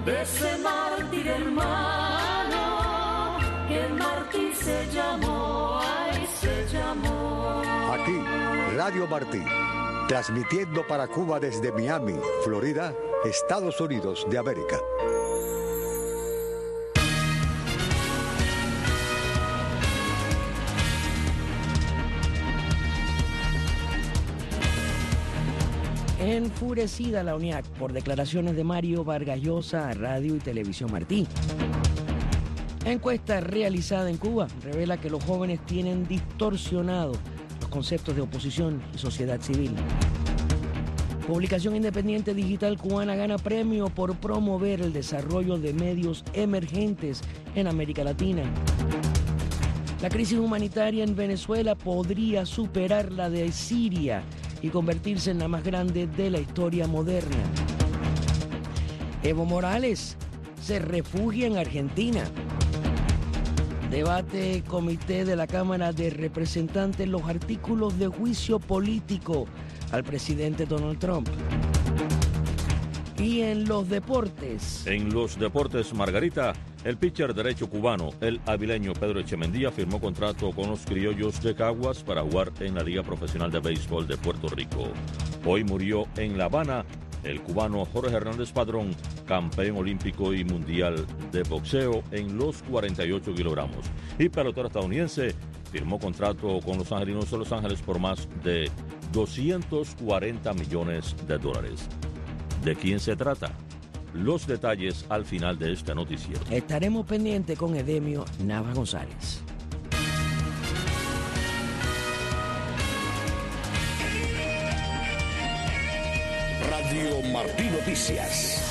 de ese mártir hermano, que Martí se llamó, ay, se llamó. Aquí, Radio Martí, transmitiendo para Cuba desde Miami, Florida, Estados Unidos de América. Enfurecida la UNIAC por declaraciones de Mario Vargas Llosa a Radio y Televisión Martí. Encuesta realizada en Cuba revela que los jóvenes tienen distorsionados los conceptos de oposición y sociedad civil. Publicación independiente digital cubana gana premio por promover el desarrollo de medios emergentes en América Latina. La crisis humanitaria en Venezuela podría superar la de Siria y convertirse en la más grande de la historia moderna. Evo Morales se refugia en Argentina. Debate comité de la Cámara de Representantes los artículos de juicio político al presidente Donald Trump. Y en los deportes. En los deportes, Margarita, el pitcher derecho cubano, el avileño Pedro Echemendía, firmó contrato con los criollos de Caguas para jugar en la Liga Profesional de Béisbol de Puerto Rico. Hoy murió en La Habana el cubano Jorge Hernández Padrón, campeón olímpico y mundial de boxeo en los 48 kilogramos. Y pelotero estadounidense firmó contrato con los angelinos de Los Ángeles por más de $240 millones. ¿De quién se trata? Los detalles al final de este noticiero. Estaremos pendientes con Edemio Navas González. Radio Martí Noticias.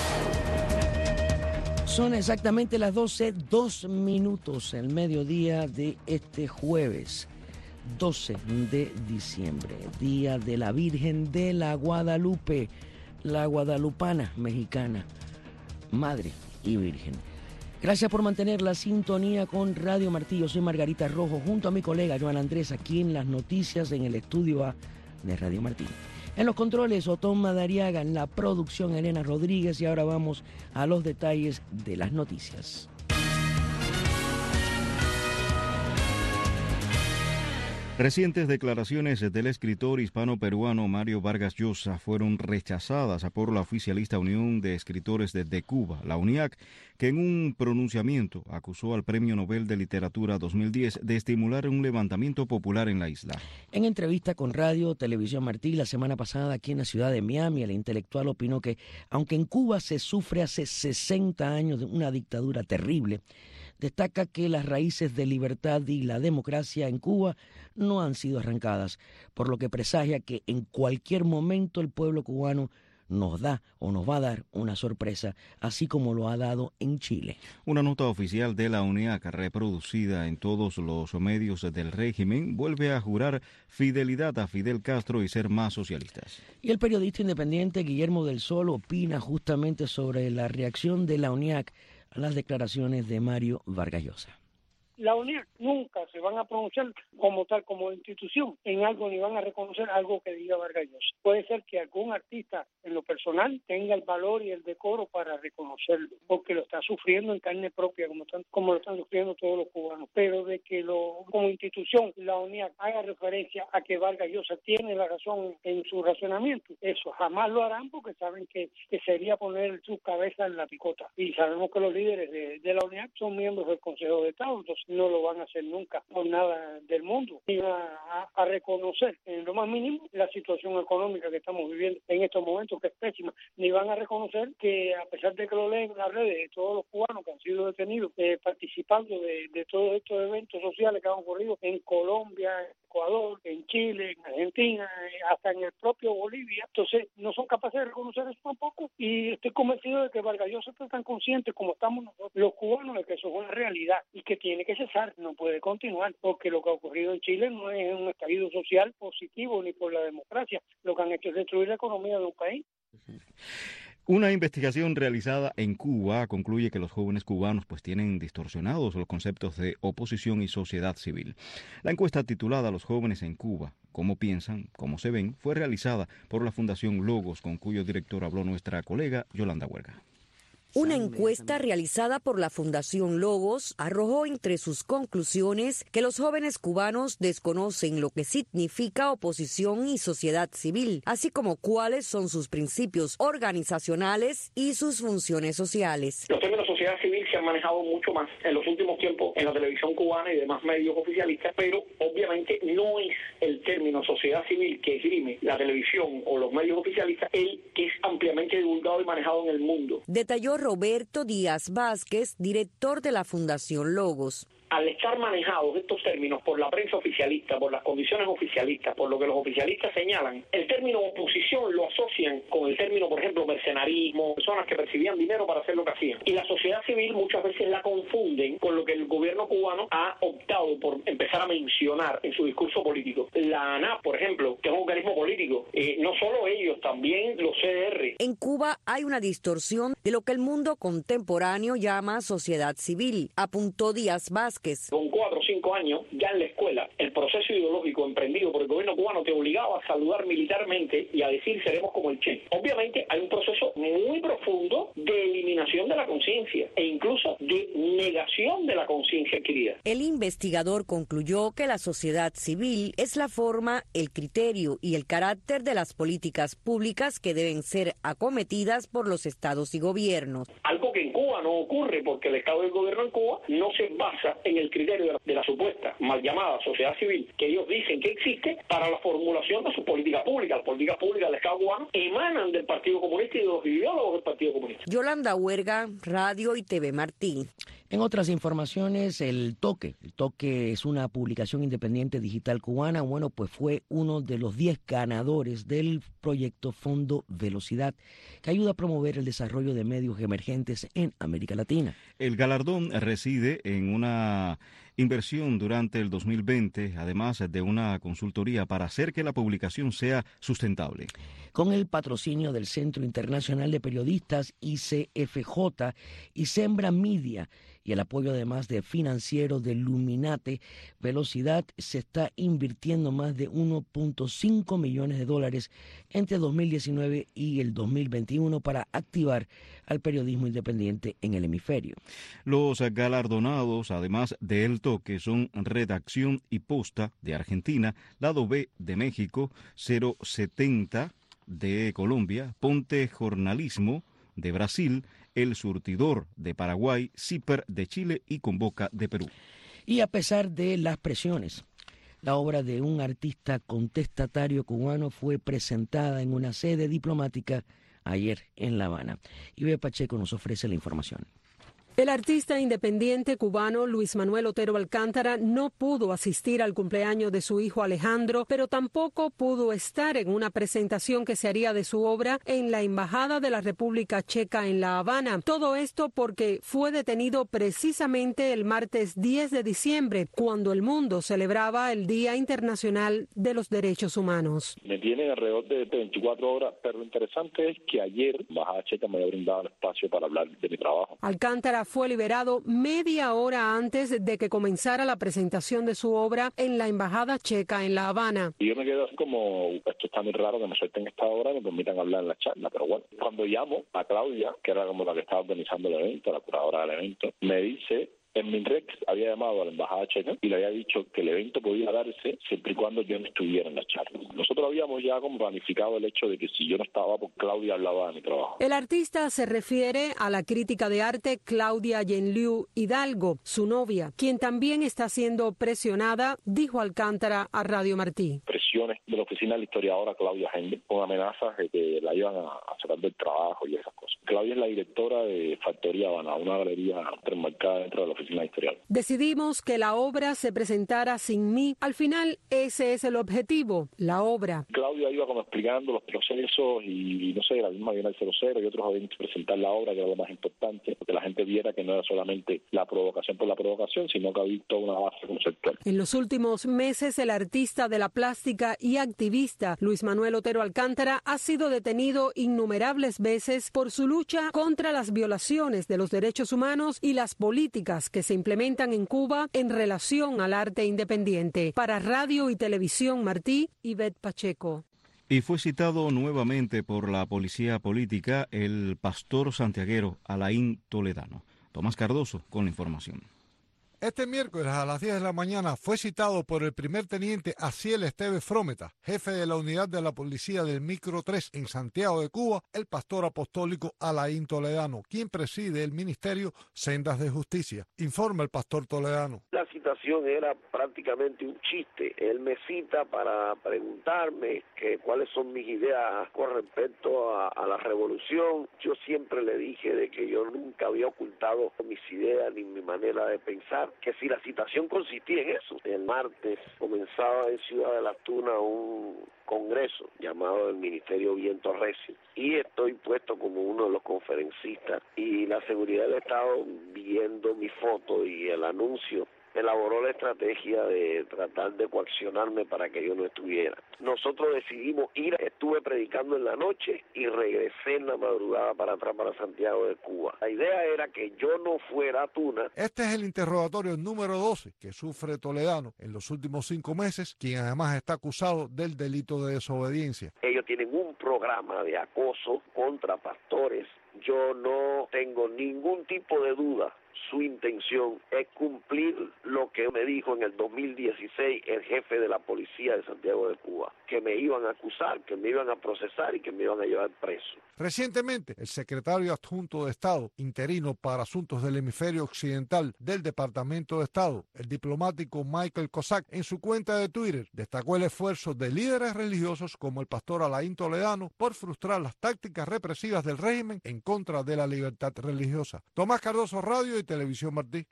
Son exactamente las 12:02, el mediodía de este jueves, 12 de diciembre, Día de la Virgen de la Guadalupe, la guadalupana mexicana, Madre y Virgen. Gracias por mantener la sintonía con Radio Martí. Yo soy Margarita Rojo, junto a mi colega Joan Andrés, aquí en las noticias en el estudio A de Radio Martí. En los controles, Otón Madariaga, en la producción, Elena Rodríguez, y ahora vamos a los detalles de las noticias. Recientes declaraciones del escritor hispano-peruano Mario Vargas Llosa fueron rechazadas por la oficialista Unión de Escritores de Cuba, la UNIAC, que en un pronunciamiento acusó al Premio Nobel de Literatura 2010 de estimular un levantamiento popular en la isla. En entrevista con Radio Televisión Martí la semana pasada aquí en la ciudad de Miami, el intelectual opinó que, aunque en Cuba se sufre hace 60 años de una dictadura terrible, destaca que las raíces de libertad y la democracia en Cuba no han sido arrancadas, por lo que presagia que en cualquier momento el pueblo cubano nos da o nos va a dar una sorpresa, así como lo ha dado en Chile. Una nota oficial de la UNIAC, reproducida en todos los medios del régimen, vuelve a jurar fidelidad a Fidel Castro y ser más socialistas. Y el periodista independiente Guillermo del Sol opina justamente sobre la reacción de la UNIAC a las declaraciones de Mario Vargas Llosa. La UNIAC nunca se van a pronunciar como tal, como institución, en algo, ni van a reconocer algo que diga Vargas Llosa. Puede ser que algún artista, en lo personal, tenga el valor y el decoro para reconocerlo, porque lo está sufriendo en carne propia, como lo están sufriendo todos los cubanos. Pero de que como institución, la UNIAC haga referencia a que Vargas Llosa tiene la razón en su razonamiento, eso jamás lo harán, porque saben que sería poner su cabeza en la picota. Y sabemos que los líderes de la UNIAC son miembros del Consejo de Estado, entonces no lo van a hacer nunca por nada del mundo, ni a reconocer en lo más mínimo la situación económica que estamos viviendo en estos momentos, que es pésima, ni van a reconocer que, a pesar de que lo leen en las redes de todos los cubanos que han sido detenidos participando de todos estos eventos sociales que han ocurrido en Colombia, Ecuador, en Chile, en Argentina, hasta en el propio Bolivia, entonces no son capaces de reconocer eso tampoco, y estoy convencido de que Vargas Llosa está tan consciente como estamos nosotros, los cubanos, de que eso es una realidad y que tiene que cesar, no puede continuar, porque lo que ha ocurrido en Chile no es un estallido social positivo ni por la democracia, lo que han hecho es destruir la economía de un país. Una investigación realizada en Cuba concluye que los jóvenes cubanos tienen distorsionados los conceptos de oposición y sociedad civil. La encuesta titulada Los jóvenes en Cuba, ¿cómo piensan? ¿Cómo se ven?, fue realizada por la Fundación Logos, con cuyo director habló nuestra colega Yolanda Huerga. Una encuesta realizada por la Fundación Logos arrojó entre sus conclusiones que los jóvenes cubanos desconocen lo que significa oposición y sociedad civil, así como cuáles son sus principios organizacionales y sus funciones sociales. Los términos sociedad civil se han manejado mucho más en los últimos tiempos en la televisión cubana y demás medios oficialistas, pero obviamente no es el término sociedad civil que esgrime la televisión o los medios oficialistas el que es ampliamente divulgado y manejado en el mundo. Detalló Roberto Díaz Vázquez, director de la Fundación Logos. Al estar manejados estos términos por la prensa oficialista, por las condiciones oficialistas, por lo que los oficialistas señalan, el término oposición lo asocian con el término, por ejemplo, mercenarismo, personas que percibían dinero para hacer lo que hacían. Y la sociedad civil muchas veces la confunden con lo que el gobierno cubano ha optado por empezar a mencionar en su discurso político. La ANAP, por ejemplo, que es un organismo político, no solo ellos, también los CDR. En Cuba hay una distorsión de lo que el mundo contemporáneo llama sociedad civil, apuntó Díaz Vázquez. Con 4 o 5 años, ya en la escuela, el proceso ideológico emprendido por el gobierno cubano te obligaba a saludar militarmente y a decir seremos como el Che. Obviamente hay un proceso muy profundo de eliminación de la conciencia e incluso de negación de la conciencia adquirida. El investigador concluyó que la sociedad civil es la forma, el criterio y el carácter de las políticas públicas que deben ser acometidas por los estados y gobiernos. Algo que en Cuba no ocurre porque el estado y el gobierno en Cuba no se basa en el criterio de la supuesta mal llamada sociedad civil que ellos dicen que existe para la formulación de su política pública. Las políticas públicas del Estado cubano emanan del Partido Comunista y de los ideólogos del Partido Comunista. Yolanda Huerga, Radio y TV Martí. En otras informaciones, El Toque es una publicación independiente digital cubana. Bueno, pues fue uno de los 10 ganadores del proyecto Fondo Velocidad, que ayuda a promover el desarrollo de medios emergentes en América Latina. El galardón reside en una inversión durante el 2020, además de una consultoría para hacer que la publicación sea sustentable. Con el patrocinio del Centro Internacional de Periodistas ICFJ y Sembra Media y el apoyo además de financiero de Luminate, Velocidad se está invirtiendo más de 1.5 millones de dólares entre 2019 y el 2021 para activar al periodismo independiente en el hemisferio. Los galardonados, además de El Toque, son Redacción y Posta de Argentina, Lado B de México, 070 de Colombia, Ponte Jornalismo de Brasil, El Surtidor de Paraguay, CIPER de Chile y Convoca de Perú. Y a pesar de las presiones, la obra de un artista contestatario cubano fue presentada en una sede diplomática ayer en La Habana. Ibe Pacheco nos ofrece la información. El artista independiente cubano Luis Manuel Otero Alcántara no pudo asistir al cumpleaños de su hijo Alejandro, pero tampoco pudo estar en una presentación que se haría de su obra en la Embajada de la República Checa en La Habana. Todo esto porque fue detenido precisamente el martes 10 de diciembre, cuando el mundo celebraba el Día Internacional de los Derechos Humanos. Me tienen alrededor de 24 horas, pero lo interesante es que ayer la Embajada Checa me había brindado el espacio para hablar de mi trabajo. Alcántara fue liberado media hora antes de que comenzara la presentación de su obra en la Embajada Checa en La Habana. Y yo me quedo así como, esto está muy raro que me suelten esta hora y me permitan hablar en la charla, pero bueno, cuando llamo a Claudia, que era como la que estaba organizando el evento, la curadora del evento, me dice... En Minrex había llamado a la Embajada Checa y le había dicho que el evento podía darse siempre y cuando yo no estuviera en la charla. Nosotros habíamos ya como planificado el hecho de que si yo no estaba, pues Claudia hablaba de mi trabajo. El artista se refiere a la crítica de arte Claudia Yenliu Hidalgo, su novia, quien también está siendo presionada, dijo Alcántara a Radio Martí. Presiones de la oficina de la historiadora Claudia Hende, con amenazas de que la iban a sacar del trabajo y esas cosas. Claudia es la directora de Factoría Habana, una galería enmarcada dentro de la oficina editorial. Decidimos que la obra se presentara sin mí. Al final, ese es el objetivo, la obra. Claudia iba como explicando los procesos y no sé, la misma Bienal 00 y otros habían hecho presentar la obra, que era lo más importante, que la gente viera que no era solamente la provocación por la provocación, sino que había toda una base conceptual. En los últimos meses, el artista de la plástica y activista Luis Manuel Otero Alcántara ha sido detenido innumerables veces por su lucha contra las violaciones de los derechos humanos y las políticas que se implementan en Cuba en relación al arte independiente. Para Radio y Televisión Martí, Ivette Pacheco. Y fue citado nuevamente por la policía política el pastor santiaguero Alain Toledano. Tomás Cardoso con la información. Este miércoles a las 10 de la mañana fue citado por el primer teniente Aciel Esteve Frometa, jefe de la unidad de la policía del Micro 3 en Santiago de Cuba, el pastor apostólico Alain Toledano, quien preside el ministerio Sendas de Justicia. Informa el pastor Toledano. La citación era prácticamente un chiste. Él me cita para preguntarme cuáles son mis ideas con respecto a la revolución. Yo siempre le dije de que yo nunca había ocultado mis ideas ni mi manera de pensar, que si la citación consistía en eso. El martes comenzaba en Ciudad de la Tuna un congreso llamado el Ministerio Viento Recio y estoy puesto como uno de los conferencistas, y la seguridad del Estado, viendo mi foto y el anuncio, elaboró la estrategia de tratar de coaccionarme para que yo no estuviera. Nosotros decidimos ir, estuve predicando en la noche y regresé en la madrugada para atrás, para Santiago de Cuba. La idea era que yo no fuera a Tuna. Este es el interrogatorio número 12 que sufre Toledano en los últimos 5 meses, quien además está acusado del delito de desobediencia. Ellos tienen un programa de acoso contra pastores. Yo no tengo ningún tipo de duda. Su intención es cumplir lo que me dijo en el 2016 el jefe de la policía de Santiago de Cuba, que me iban a acusar, que me iban a procesar y que me iban a llevar preso. Recientemente, el secretario adjunto de Estado, interino para asuntos del hemisferio occidental del Departamento de Estado, el diplomático Michael Cossack, en su cuenta de Twitter, destacó el esfuerzo de líderes religiosos como el pastor Alain Toledano por frustrar las tácticas represivas del régimen en contra de la libertad religiosa. Tomás Cardoso, Radio y Televisión Martí.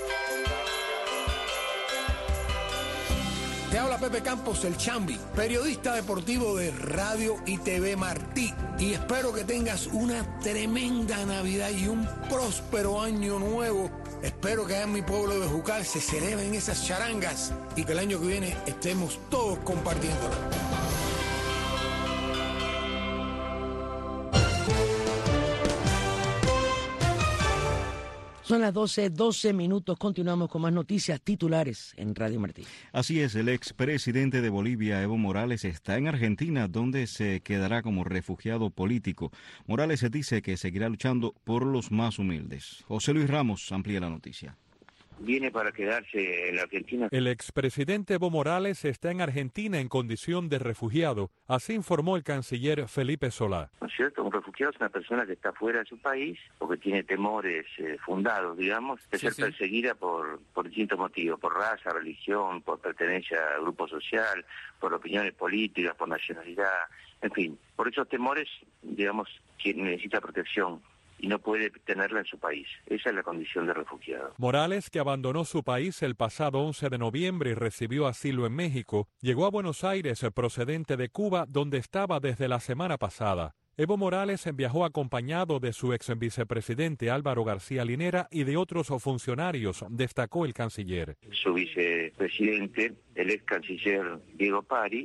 Te habla Pepe Campos, el Chambi, periodista deportivo de Radio y TV Martí. Y espero que tengas una tremenda Navidad y un próspero año nuevo. Espero que allá en mi pueblo de Jucal se celebren esas charangas y que el año que viene estemos todos compartiéndola. Son las 12 minutos. Continuamos con más noticias titulares en Radio Martí. Así es, el expresidente de Bolivia, Evo Morales, está en Argentina, donde se quedará como refugiado político. Morales se dice que seguirá luchando por los más humildes. José Luis Ramos amplía la noticia. Viene para quedarse en la Argentina. El expresidente Evo Morales está en Argentina en condición de refugiado, así informó el canciller Felipe Solá. ¿No es cierto? Un refugiado es una persona que está fuera de su país porque tiene temores fundados, digamos, de ser perseguida por distintos motivos, por raza, religión, por pertenencia a grupo social, por opiniones políticas, por nacionalidad, en fin. Por esos temores, digamos, que necesita protección y no puede tenerla en su país. Esa es la condición de refugiado. Morales, que abandonó su país el pasado 11 de noviembre y recibió asilo en México, llegó a Buenos Aires procedente de Cuba, donde estaba desde la semana pasada. Evo Morales viajó acompañado de su ex vicepresidente Álvaro García Linera y de otros funcionarios, destacó el canciller. Su vicepresidente, el ex canciller Diego Pari,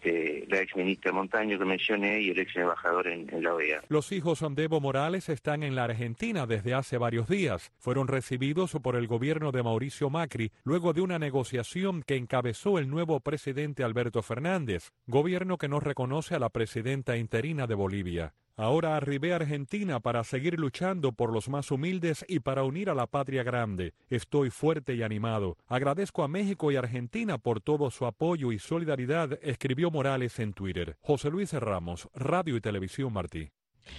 la ex ministra Montaño que mencioné y el ex embajador en la OEA. Los hijos de Evo Morales están en la Argentina desde hace varios días. Fueron recibidos por el gobierno de Mauricio Macri luego de una negociación que encabezó el nuevo presidente Alberto Fernández, gobierno que no reconoce a la presidenta interina de Bolivia. Ahora arribé a Argentina para seguir luchando por los más humildes y para unir a la patria grande. Estoy fuerte y animado. Agradezco a México y Argentina por todo su apoyo y solidaridad, escribió Morales en Twitter. José Luis Ramos, Radio y Televisión Martí.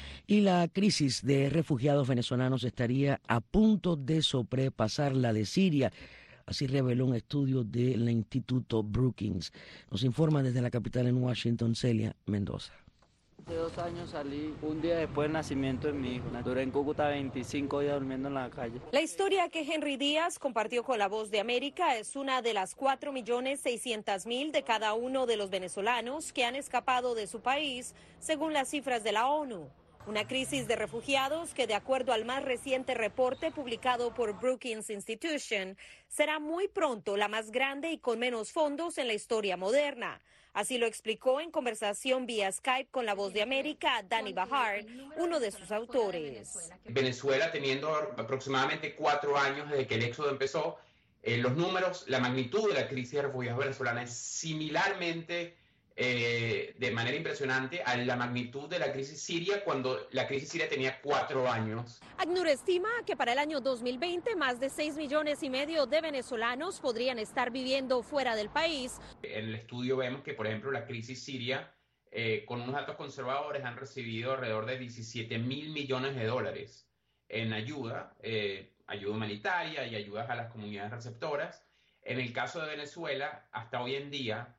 Y la crisis de refugiados venezolanos estaría a punto de sobrepasar la de Siria. Así reveló un estudio del Instituto Brookings. Nos informa desde la capital en Washington, Celia Mendoza. Hace 2 años salí un día después del nacimiento de mi hijo. Duré en Cúcuta 25 días durmiendo en la calle. La historia que Henry Díaz compartió con La Voz de América es una de las 4.600.000 de cada uno de los venezolanos que han escapado de su país, según las cifras de la ONU. Una crisis de refugiados que, de acuerdo al más reciente reporte publicado por Brookings Institution, será muy pronto la más grande y con menos fondos en la historia moderna. Así lo explicó en conversación vía Skype con La Voz de América Dani Bahar, uno de sus autores. Venezuela, teniendo aproximadamente 4 años desde que el éxodo empezó, los números, la magnitud de la crisis de refugiados venezolanos es similarmente de manera impresionante a la magnitud de la crisis siria cuando la crisis siria tenía 4 años. ACNUR estima que para el año 2020 más de 6,5 millones de venezolanos podrían estar viviendo fuera del país. En el estudio vemos que, por ejemplo, la crisis siria, con unos datos conservadores, han recibido alrededor de 17.000 millones de dólares en ayuda humanitaria y ayudas a las comunidades receptoras. En el caso de Venezuela, hasta hoy en día,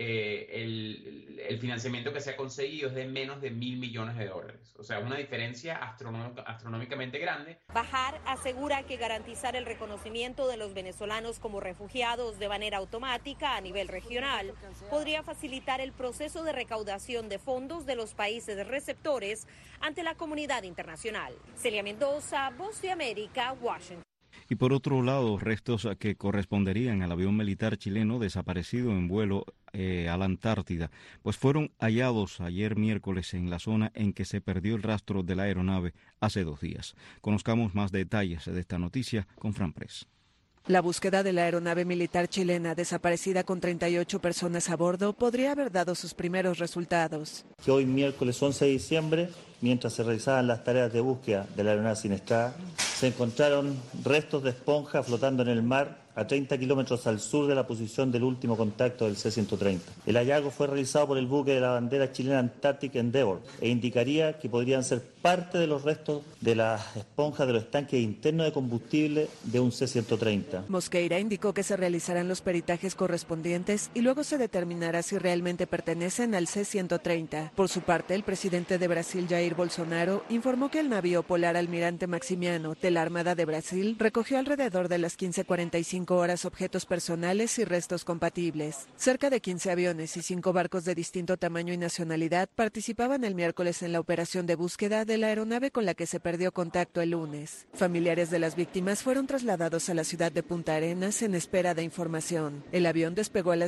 el financiamiento que se ha conseguido es de menos de 1.000 millones de dólares. O sea, una diferencia astronómicamente grande. Bahar asegura que garantizar el reconocimiento de los venezolanos como refugiados de manera automática a nivel regional podría facilitar el proceso de recaudación de fondos de los países receptores ante la comunidad internacional. Celia Mendoza, Voz de América, Washington. Y por otro lado, restos que corresponderían al avión militar chileno desaparecido en vuelo a la Antártida, pues fueron hallados ayer miércoles en la zona en que se perdió el rastro de la aeronave hace 2 días. Conozcamos más detalles de esta noticia con Fran Press. La búsqueda de la aeronave militar chilena desaparecida con 38 personas a bordo podría haber dado sus primeros resultados. Que hoy miércoles 11 de diciembre, mientras se realizaban las tareas de búsqueda de la aeronave siniestrada, se encontraron restos de esponja flotando en el mar a 30 kilómetros al sur de la posición del último contacto del C-130. El hallazgo fue realizado por el buque de la bandera chilena Antarctic Endeavour e indicaría que podrían ser parte de los restos de las esponjas de los tanques internos de combustible de un C-130. Mosqueira indicó que se realizarán los peritajes correspondientes y luego se determinará si realmente pertenecen al C-130. Por su parte, el presidente de Brasil, Jair Bolsonaro, informó que el navío polar Almirante Maximiano de la Armada de Brasil recogió alrededor de las 15:45 horas objetos personales y restos compatibles. Cerca de 15 aviones y 5 barcos de distinto tamaño y nacionalidad participaban el miércoles en la operación de búsqueda de la aeronave con la que se perdió contacto el lunes. Familiares de las víctimas fueron trasladados a la ciudad de Punta Arenas en espera de información. El avión despegó a las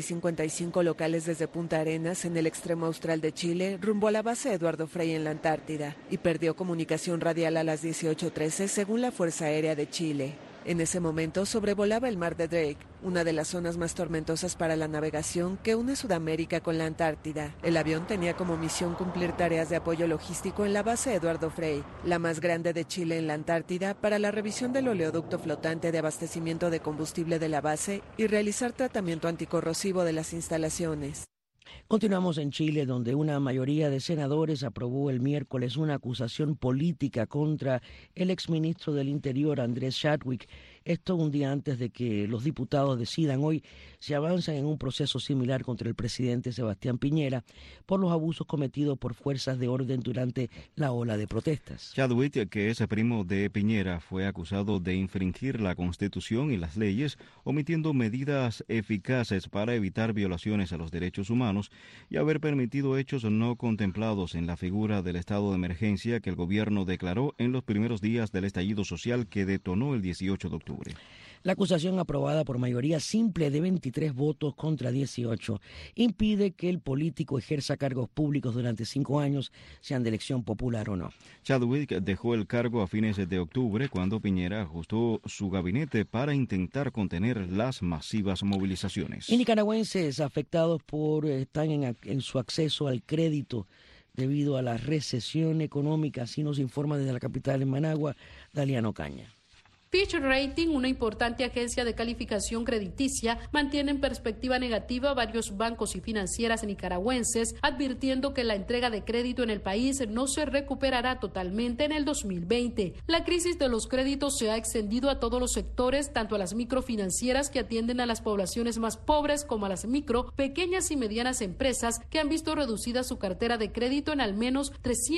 16:55 locales desde Punta Arenas, en el extremo austral de Chile, rumbo a la base Eduardo Frei en la Antártida, y perdió comunicación radial a las 18:13 según la Fuerza Aérea de Chile. En ese momento sobrevolaba el mar de Drake, una de las zonas más tormentosas para la navegación que une Sudamérica con la Antártida. El avión tenía como misión cumplir tareas de apoyo logístico en la base Eduardo Frei, la más grande de Chile en la Antártida, para la revisión del oleoducto flotante de abastecimiento de combustible de la base y realizar tratamiento anticorrosivo de las instalaciones. Continuamos en Chile, donde una mayoría de senadores aprobó el miércoles una acusación política contra el exministro del Interior, Andrés Chadwick. Esto un día antes de que los diputados decidan hoy si avanzan en un proceso similar contra el presidente Sebastián Piñera por los abusos cometidos por fuerzas de orden durante la ola de protestas. Chadwick, que es primo de Piñera, fue acusado de infringir la Constitución y las leyes, omitiendo medidas eficaces para evitar violaciones a los derechos humanos y haber permitido hechos no contemplados en la figura del estado de emergencia que el gobierno declaró en los primeros días del estallido social que detonó el 18 de octubre. La acusación, aprobada por mayoría simple de 23 votos contra 18, impide que el político ejerza cargos públicos durante 5 años, sean de elección popular o no. Chadwick dejó el cargo a fines de octubre cuando Piñera ajustó su gabinete para intentar contener las masivas movilizaciones. Y nicaragüenses afectados están en su acceso al crédito debido a la recesión económica, así nos informa desde la capital, en Managua, Daliano Caña. Fitch Rating, una importante agencia de calificación crediticia, mantiene en perspectiva negativa varios bancos y financieras nicaragüenses, advirtiendo que la entrega de crédito en el país no se recuperará totalmente en el 2020. La crisis de los créditos se ha extendido a todos los sectores, tanto a las microfinancieras que atienden a las poblaciones más pobres como a las micro, pequeñas y medianas empresas que han visto reducida su cartera de crédito en al menos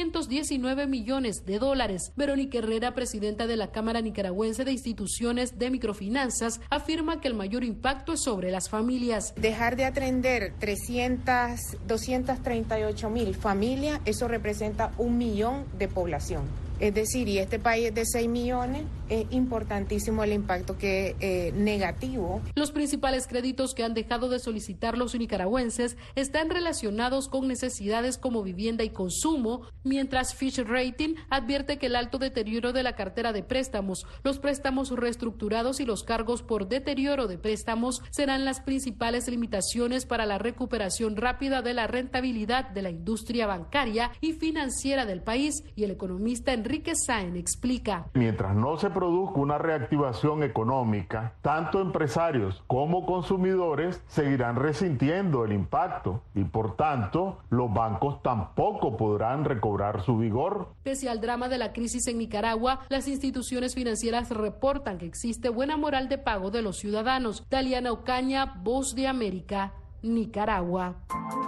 $319 millones. Verónica Herrera, presidenta de la Cámara Nicaragüense de Instituciones de Microfinanzas, afirma que el mayor impacto es sobre las familias. Dejar de atender 238,000 familias, eso representa 1 millón de población. Es decir, y este país es de 6 millones, es importantísimo el impacto negativo. Los principales créditos que han dejado de solicitar los nicaragüenses están relacionados con necesidades como vivienda y consumo, mientras Fitch Rating advierte que el alto deterioro de la cartera de préstamos, los préstamos reestructurados y los cargos por deterioro de préstamos serán las principales limitaciones para la recuperación rápida de la rentabilidad de la industria bancaria y financiera del país, y el economista Enrique Sáenz explica. Mientras no se produzca una reactivación económica, tanto empresarios como consumidores seguirán resintiendo el impacto y por tanto los bancos tampoco podrán recobrar su vigor. Pese al drama de la crisis en Nicaragua, las instituciones financieras reportan que existe buena moral de pago de los ciudadanos. Daliana Ocaña, Voz de América, Nicaragua.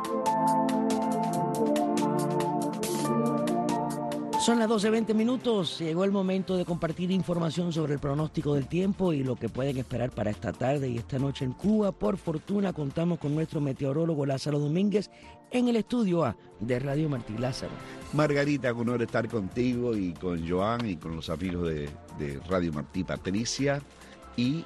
Son las 12:20. Llegó el momento de compartir información sobre el pronóstico del tiempo y lo que pueden esperar para esta tarde y esta noche en Cuba. Por fortuna contamos con nuestro meteorólogo Lázaro Domínguez en el estudio A de Radio Martí. Lázaro. Margarita, con honor estar contigo y con Joan y con los amigos de Radio Martí, Patricia y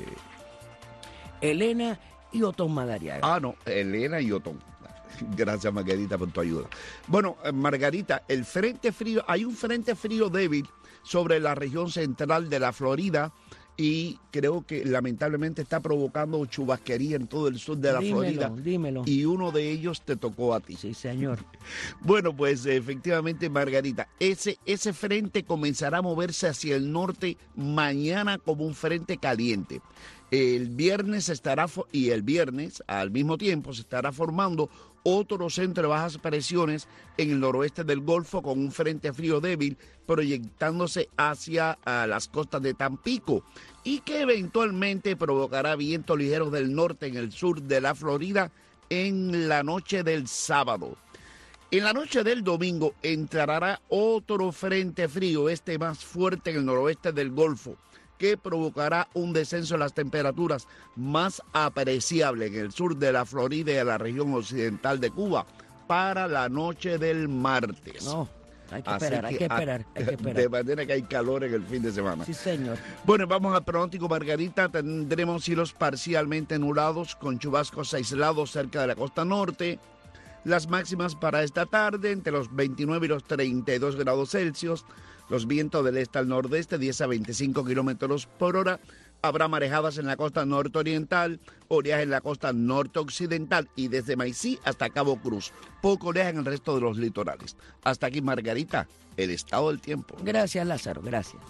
Elena y Otón Madariaga. Elena y Otón. Gracias, Margarita, por tu ayuda. Bueno, Margarita, hay un frente frío débil sobre la región central de la Florida y creo que lamentablemente está provocando chubasquería en todo el sur de la Florida. Dímelo. Y uno de ellos te tocó a ti. Sí, señor. Bueno, pues efectivamente, Margarita, ese frente comenzará a moverse hacia el norte mañana como un frente caliente. El viernes al mismo tiempo se estará formando otro centro de bajas presiones en el noroeste del Golfo con un frente frío débil proyectándose hacia las costas de Tampico y que eventualmente provocará vientos ligeros del norte en el sur de la Florida en la noche del sábado. En la noche del domingo entrará otro frente frío, más fuerte en el noroeste del Golfo, que provocará un descenso en las temperaturas más apreciable en el sur de la Florida y en la región occidental de Cuba para la noche del martes. No, hay que esperar. De manera que hay calor en el fin de semana. Sí, señor. Bueno, vamos al pronóstico, Margarita. Tendremos cielos parcialmente nublados con chubascos aislados cerca de la costa norte. Las máximas para esta tarde entre los 29 y los 32 grados Celsius. Los vientos del este al nordeste, 10 a 25 kilómetros por hora. Habrá marejadas en la costa norte-oriental, oleaje en la costa norte-occidental y desde Maicí hasta Cabo Cruz. Poco oleaje en el resto de los litorales. Hasta aquí, Margarita, el estado del tiempo. Gracias, Lázaro, gracias.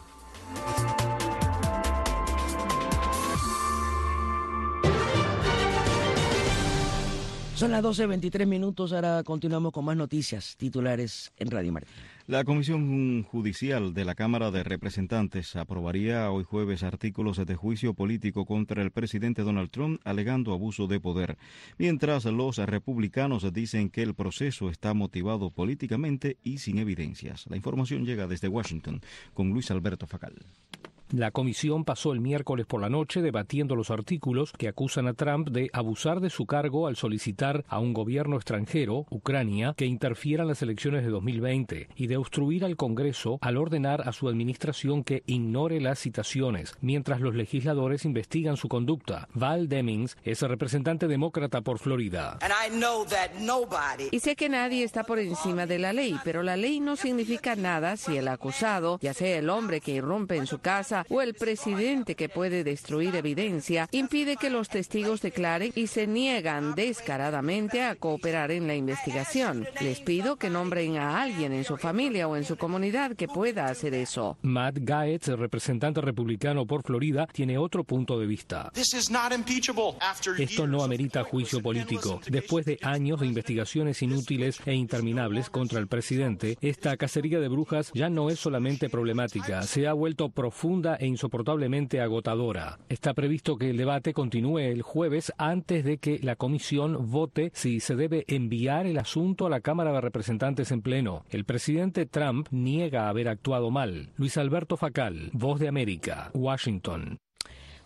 Son las 12:23. Ahora continuamos con más noticias titulares en Radio Martí. La Comisión Judicial de la Cámara de Representantes aprobaría hoy jueves artículos de juicio político contra el presidente Donald Trump alegando abuso de poder, mientras los republicanos dicen que el proceso está motivado políticamente y sin evidencias. La información llega desde Washington con Luis Alberto Facal. La comisión pasó el miércoles por la noche debatiendo los artículos que acusan a Trump de abusar de su cargo al solicitar a un gobierno extranjero, Ucrania, que interfiera en las elecciones de 2020 y de obstruir al Congreso al ordenar a su administración que ignore las citaciones, mientras los legisladores investigan su conducta. Val Demings es el representante demócrata por Florida. Y sé que nadie está por encima de la ley, pero la ley no significa nada si el acusado, ya sea el hombre que irrumpe en su casa o el presidente que puede destruir evidencia, impide que los testigos declaren y se niegan descaradamente a cooperar en la investigación. Les pido que nombren a alguien en su familia o en su comunidad que pueda hacer eso. Matt Gaetz, el representante republicano por Florida, tiene otro punto de vista. Esto no amerita juicio político. Después de años de investigaciones inútiles e interminables contra el presidente, esta cacería de brujas ya no es solamente problemática, se ha vuelto profunda e insoportablemente agotadora. Está previsto que el debate continúe el jueves antes de que la comisión vote si se debe enviar el asunto a la Cámara de Representantes en pleno. El presidente Trump niega haber actuado mal. Luis Alberto Facal, Voz de América, Washington.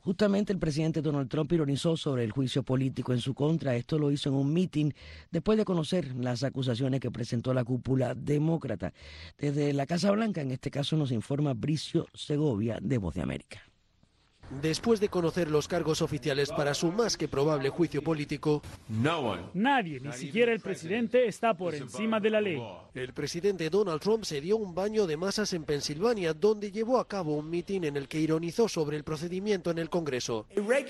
Justamente el presidente Donald Trump ironizó sobre el juicio político en su contra. Esto lo hizo en un mitin después de conocer las acusaciones que presentó la cúpula demócrata. Desde la Casa Blanca, en este caso, nos informa Bricio Segovia, de Voz de América. Después de conocer los cargos oficiales para su más que probable juicio político, nadie, ni siquiera el presidente, está por encima de la ley. El presidente Donald Trump se dio un baño de masas en Pensilvania, donde llevó a cabo un mitin en el que ironizó sobre el procedimiento en el Congreso.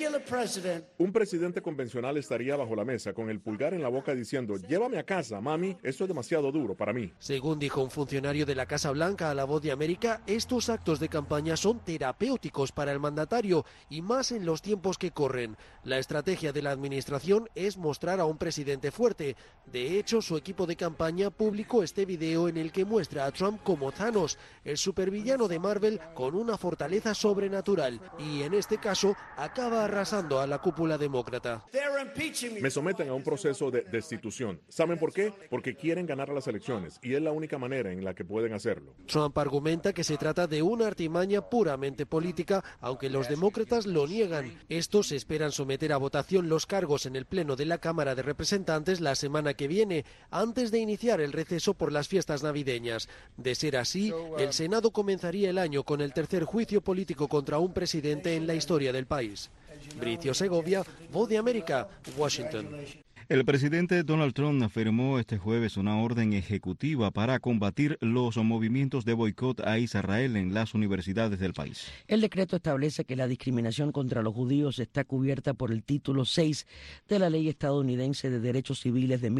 Un presidente convencional estaría bajo la mesa con el pulgar en la boca diciendo: llévame a casa, mami, esto es demasiado duro para mí. Según dijo un funcionario de la Casa Blanca a La Voz de América, estos actos de campaña son terapéuticos para el mandatario, y más en los tiempos que corren. La estrategia de la administración es mostrar a un presidente fuerte. De hecho, su equipo de campaña publicó este video en el que muestra a Trump como Thanos, el supervillano de Marvel con una fortaleza sobrenatural, y en este caso acaba arrasando a la cúpula demócrata. Me someten a un proceso de destitución. ¿Saben por qué? Porque quieren ganar las elecciones, y es la única manera en la que pueden hacerlo. Trump argumenta que se trata de una artimaña puramente política, aunque los demócratas lo niegan. Estos esperan someter a votación los cargos en el Pleno de la Cámara de Representantes la semana que viene, antes de iniciar el receso por las fiestas navideñas. De ser así, el Senado comenzaría el año con el tercer juicio político contra un presidente en la historia del país. Bricio Segovia, Voz de América, Washington. El presidente Donald Trump firmó este jueves una orden ejecutiva para combatir los movimientos de boicot a Israel en las universidades del país. El decreto establece que la discriminación contra los judíos está cubierta por el título 6 de la Ley estadounidense de Derechos Civiles de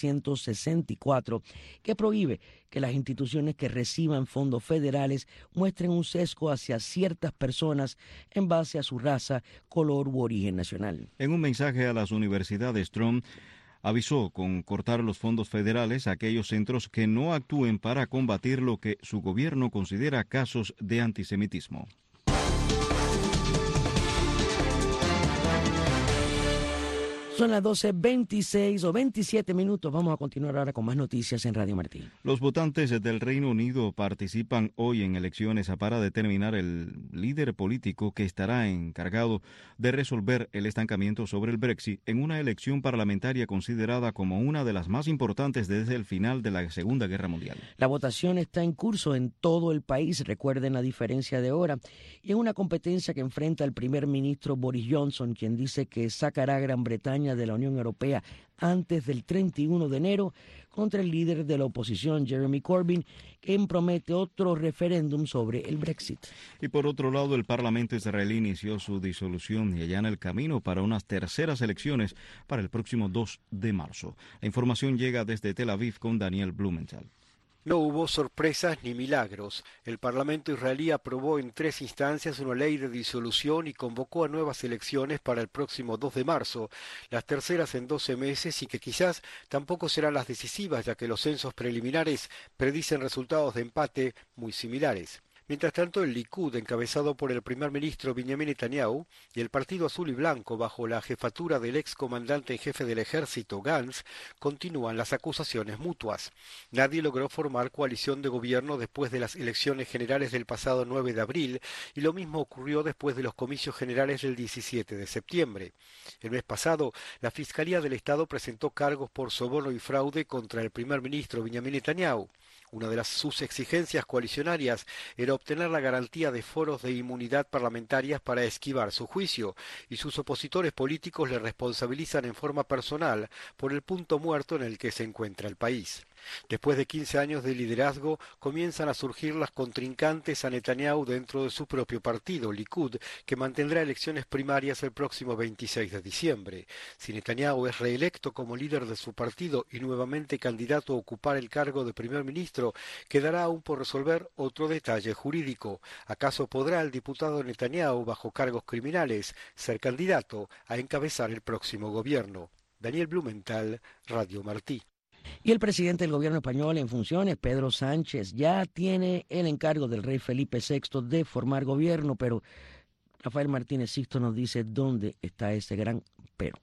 1964, que prohíbe que las instituciones que reciban fondos federales muestren un sesgo hacia ciertas personas en base a su raza, color u origen nacional. En un mensaje a las universidades, Trump avisó con cortar los fondos federales a aquellos centros que no actúen para combatir lo que su gobierno considera casos de antisemitismo. Son las 12:26 o 27 minutos. Vamos a continuar ahora con más noticias en Radio Martí. Los votantes del Reino Unido participan hoy en elecciones para determinar el líder político que estará encargado de resolver el estancamiento sobre el Brexit en una elección parlamentaria considerada como una de las más importantes desde el final de la Segunda Guerra Mundial. La votación está en curso en todo el país, recuerden la diferencia de hora, y en una competencia que enfrenta al primer ministro Boris Johnson, quien dice que sacará a Gran Bretaña de la Unión Europea antes del 31 de enero, contra el líder de la oposición, Jeremy Corbyn, quien promete otro referéndum sobre el Brexit. Y por otro lado, el Parlamento israelí inició su disolución y allana el camino para unas terceras elecciones para el próximo 2 de marzo. La información llega desde Tel Aviv con Daniel Blumenthal. No hubo sorpresas ni milagros. El Parlamento israelí aprobó en 3 instancias una ley de disolución y convocó a nuevas elecciones para el próximo 2 de marzo, las terceras en 12 meses y que quizás tampoco serán las decisivas, ya que los censos preliminares predicen resultados de empate muy similares. Mientras tanto, el Likud, encabezado por el primer ministro Benjamin Netanyahu, y el Partido Azul y Blanco, bajo la jefatura del ex comandante en jefe del ejército, Gantz, continúan las acusaciones mutuas. Nadie logró formar coalición de gobierno después de las elecciones generales del pasado 9 de abril, y lo mismo ocurrió después de los comicios generales del 17 de septiembre. El mes pasado, la Fiscalía del Estado presentó cargos por soborno y fraude contra el primer ministro Benjamin Netanyahu. Una de sus exigencias coalicionarias era obtener la garantía de foros de inmunidad parlamentarias para esquivar su juicio, y sus opositores políticos le responsabilizan en forma personal por el punto muerto en el que se encuentra el país. Después de 15 años de liderazgo, comienzan a surgir las contrincantes a Netanyahu dentro de su propio partido, Likud, que mantendrá elecciones primarias el próximo 26 de diciembre. Si Netanyahu es reelecto como líder de su partido y nuevamente candidato a ocupar el cargo de primer ministro, quedará aún por resolver otro detalle jurídico. ¿Acaso podrá el diputado Netanyahu, bajo cargos criminales, ser candidato a encabezar el próximo gobierno? Daniel Blumenthal, Radio Martí. Y el presidente del gobierno español en funciones, Pedro Sánchez, ya tiene el encargo del rey Felipe VI de formar gobierno, pero Rafael Martínez Sixto nos dice dónde está ese gran pero.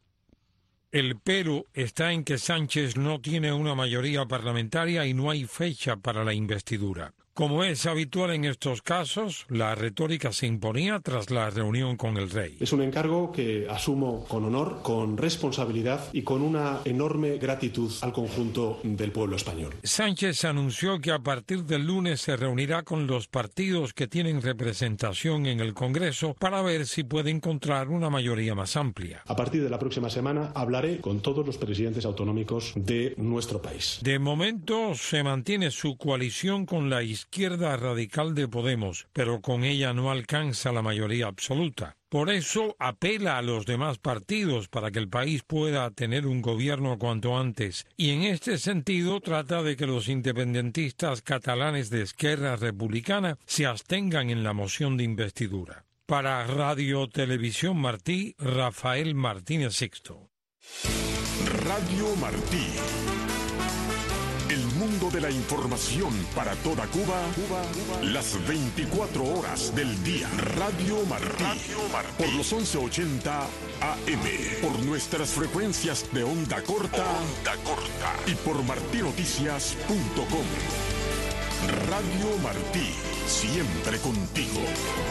El pero está en que Sánchez no tiene una mayoría parlamentaria y no hay fecha para la investidura. Como es habitual en estos casos, la retórica se imponía tras la reunión con el rey. Es un encargo que asumo con honor, con responsabilidad y con una enorme gratitud al conjunto del pueblo español. Sánchez anunció que a partir del lunes se reunirá con los partidos que tienen representación en el Congreso para ver si puede encontrar una mayoría más amplia. A partir de la próxima semana hablaré con todos los presidentes autonómicos de nuestro país. De momento se mantiene su coalición con la izquierda radical de Podemos, pero con ella no alcanza la mayoría absoluta. Por eso apela a los demás partidos para que el país pueda tener un gobierno cuanto antes, y en este sentido trata de que los independentistas catalanes de Esquerra Republicana se abstengan en la moción de investidura. Para Radio Televisión Martí, Rafael Martínez Sixto. Radio Martí. El mundo de la información para toda Cuba, las 24 horas del día. Radio Martí. Por los 1180 AM. Por nuestras frecuencias de onda corta. Y por martinoticias.com. Radio Martí. Siempre contigo.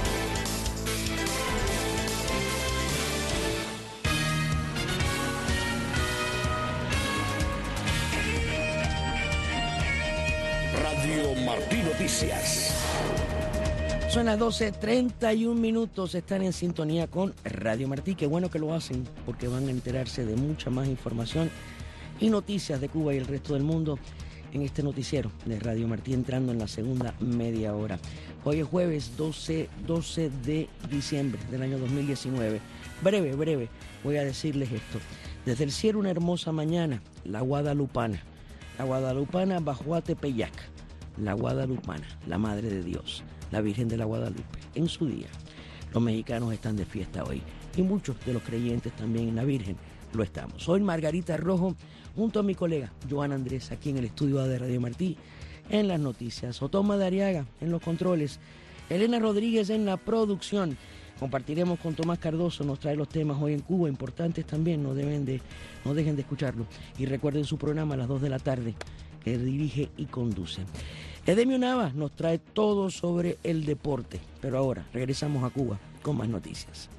Radio Martí Noticias. Son las 12:31. Están en sintonía con Radio Martí. Qué bueno que lo hacen, porque van a enterarse de mucha más información y noticias de Cuba y el resto del mundo en este noticiero de Radio Martí, entrando en la segunda media hora. Hoy es jueves 12 de diciembre del año 2019. Breve, voy a decirles esto. Desde el cielo, una hermosa mañana, la Guadalupana. La Guadalupana bajó a Tepeyac. La Guadalupana, la Madre de Dios, la Virgen de la Guadalupe, en su día. Los mexicanos están de fiesta hoy y muchos de los creyentes también en la Virgen lo estamos. Soy Margarita Rojo, junto a mi colega Joan Andrés, aquí en el estudio de Radio Martí, en las noticias. Otoma Dariaga en los controles, Elena Rodríguez en la producción. Compartiremos con Tomás Cardoso, nos trae los temas hoy en Cuba, importantes también, no dejen de escucharlo. Y recuerden su programa a las 2 de la tarde, que dirige y conduce. Edemio Navas nos trae todo sobre el deporte, pero ahora regresamos a Cuba con más noticias.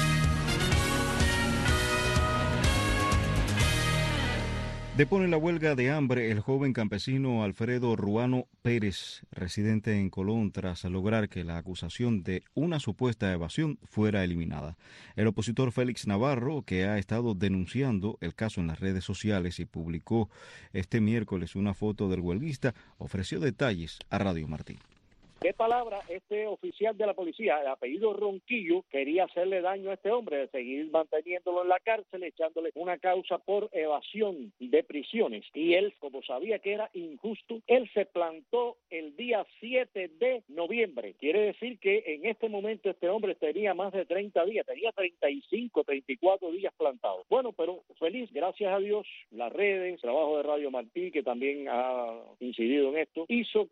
Depone la huelga de hambre el joven campesino Alfredo Ruano Pérez, residente en Colón, tras lograr que la acusación de una supuesta evasión fuera eliminada. El opositor Félix Navarro, que ha estado denunciando el caso en las redes sociales y publicó este miércoles una foto del huelguista, ofreció detalles a Radio Martí. ¿Qué palabra este oficial de la policía, de apellido Ronquillo, quería hacerle daño a este hombre, de seguir manteniéndolo en la cárcel, echándole una causa por evasión de prisiones? Y él, como sabía que era injusto, él se plantó el día 7 de noviembre. Quiere decir que en este momento este hombre tenía más de 30 días, tenía 35, 34 días plantado. Bueno, pero feliz, gracias a Dios, las redes, el trabajo de Radio Martí, que también ha incidido en esto, hizo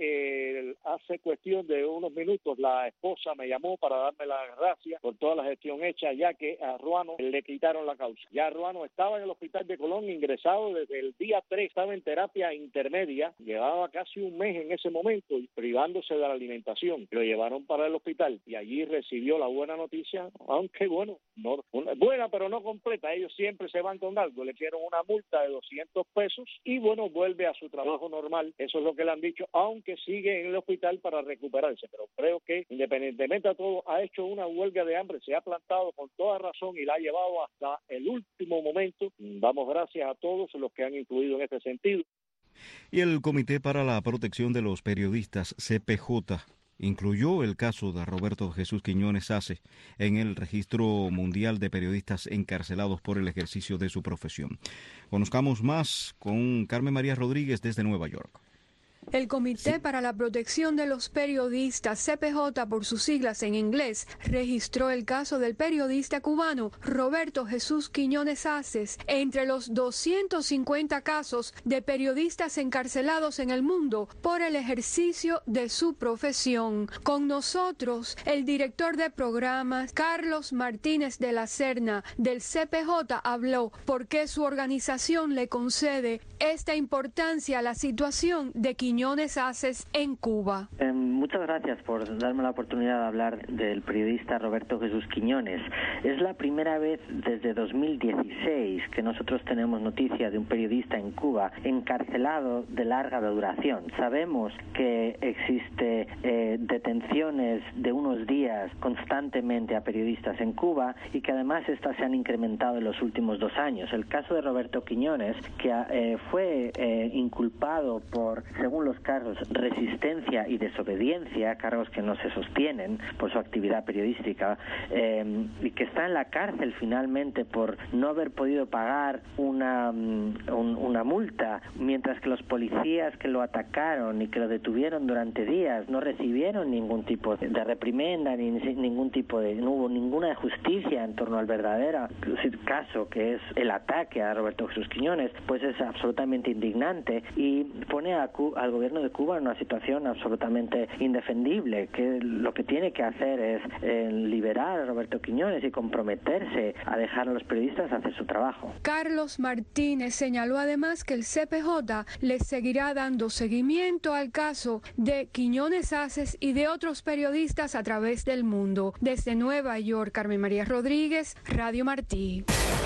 que hace cuestión de unos minutos la esposa me llamó para darme las gracias por toda la gestión hecha, ya que a Ruano le quitaron la causa. Ya Ruano estaba en el hospital de Colón ingresado desde el día 3, estaba en terapia intermedia, llevaba casi un mes en ese momento privándose de la alimentación. Lo llevaron para el hospital y allí recibió la buena noticia, aunque bueno, buena pero no completa. Ellos siempre se van con algo, le hicieron una multa de 200 pesos y bueno, vuelve a su trabajo normal. Eso es lo que le han dicho, aunque sigue en el hospital para recuperarse, pero creo que independientemente de todo ha hecho una huelga de hambre, se ha plantado con toda razón y la ha llevado hasta el último momento. Damos gracias a todos los que han influido en este sentido. Y el Comité para la Protección de los Periodistas, CPJ, incluyó el caso de Roberto Jesús Quiñones Ace en el registro mundial de periodistas encarcelados por el ejercicio de su profesión. Conozcamos más con Carmen María Rodríguez desde Nueva York. El Comité para la Protección de los Periodistas, CPJ por sus siglas en inglés, registró el caso del periodista cubano Roberto Jesús Quiñones Aces entre los 250 casos de periodistas encarcelados en el mundo por el ejercicio de su profesión. Con nosotros, el director de programas, Carlos Martínez de la Serna, del CPJ, habló por qué su organización le concede esta importancia a la situación de Quiñones Quiñones Aces en Cuba. Muchas gracias por darme la oportunidad de hablar del periodista Roberto Jesús Quiñones. Es la primera vez desde 2016 que nosotros tenemos noticia de un periodista en Cuba encarcelado de larga duración. Sabemos que existe detenciones de unos días constantemente a periodistas en Cuba y que además estas se han incrementado en los últimos 2 años. El caso de Roberto Quiñones, que fue inculpado por, según los casos, resistencia y desobediencia, cargos que no se sostienen por su actividad periodística, y que está en la cárcel finalmente por no haber podido pagar una multa, mientras que los policías que lo atacaron y que lo detuvieron durante días no recibieron ningún tipo de reprimenda, no hubo ninguna justicia en torno al verdadero caso que es el ataque a Roberto Jesús Quiñones, pues es absolutamente indignante y pone al gobierno de Cuba en una situación absolutamente indefendible, que lo que tiene que hacer es liberar a Roberto Quiñones y comprometerse a dejar a los periodistas hacer su trabajo. Carlos Martínez señaló además que el CPJ le seguirá dando seguimiento al caso de Quiñones Aces y de otros periodistas a través del mundo. Desde Nueva York, Carmen María Rodríguez, Radio Martí.